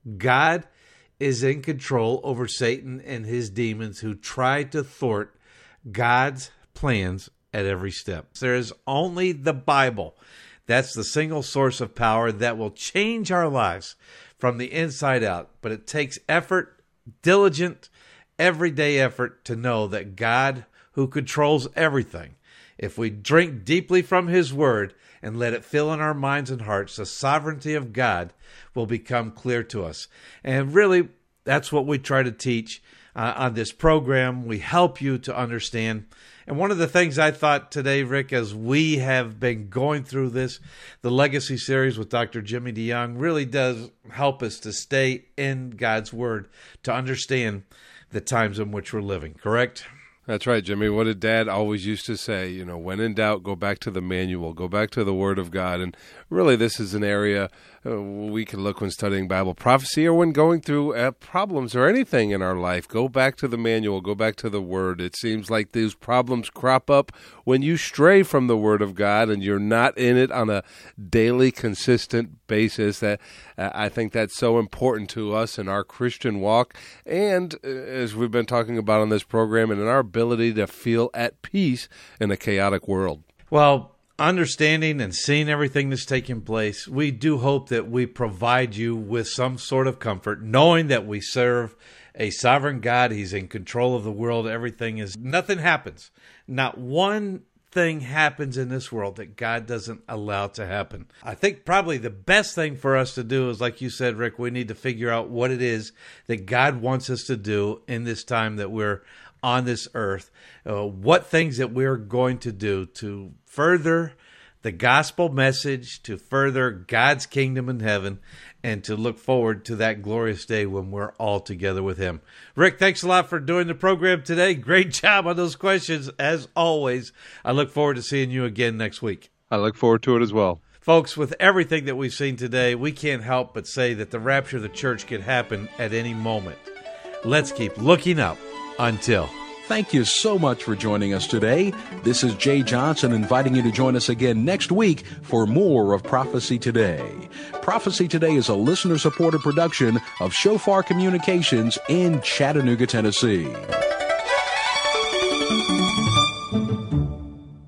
God is in control over Satan and his demons who try to thwart God's plans at every step. There is only the Bible. That's the single source of power that will change our lives from the inside out. But it takes effort, diligent, everyday effort to know that God, who controls everything, if we drink deeply from his word and let it fill in our minds and hearts, the sovereignty of God will become clear to us. And really, that's what we try to teach on this program. We help you to understand. And one of the things I thought today, Rick, as we have been going through this, the Legacy series with Dr. Jimmy DeYoung really does help us to stay in God's word, to understand the times in which we're living, correct? That's right, Jimmy. What did Dad always used to say? When in doubt, go back to the manual, go back to the Word of God. And really, this is an area we can look when studying Bible prophecy or when going through problems or anything in our life. Go back to the manual, go back to the Word. It seems like these problems crop up when you stray from the Word of God and you're not in it on a daily, consistent basis. That I think that's so important to us in our Christian walk, and as we've been talking about on this program, and in our ability to feel at peace in a chaotic world. Well, understanding and seeing everything that's taking place, we do hope that we provide you with some sort of comfort, knowing that we serve a sovereign God. He's in control of the world. Nothing happens. Not one thing happens in this world that God doesn't allow to happen. I think probably the best thing for us to do is, like you said, Rick, we need to figure out what it is that God wants us to do in this time that we're on this earth, what things that we're going to do to further the gospel message, to further God's kingdom in heaven, and to look forward to that glorious day when we're all together with him. Rick, thanks a lot for doing the program today. Great job on those questions, as always. I look forward to seeing you again next week. I look forward to it as well. Folks, with everything that we've seen today, we can't help but say that the rapture of the church could happen at any moment. Let's keep looking up until... Thank you so much for joining us today. This is Jay Johnson inviting you to join us again next week for more of Prophecy Today. Prophecy Today is a listener-supported production of Shofar Communications in Chattanooga, Tennessee.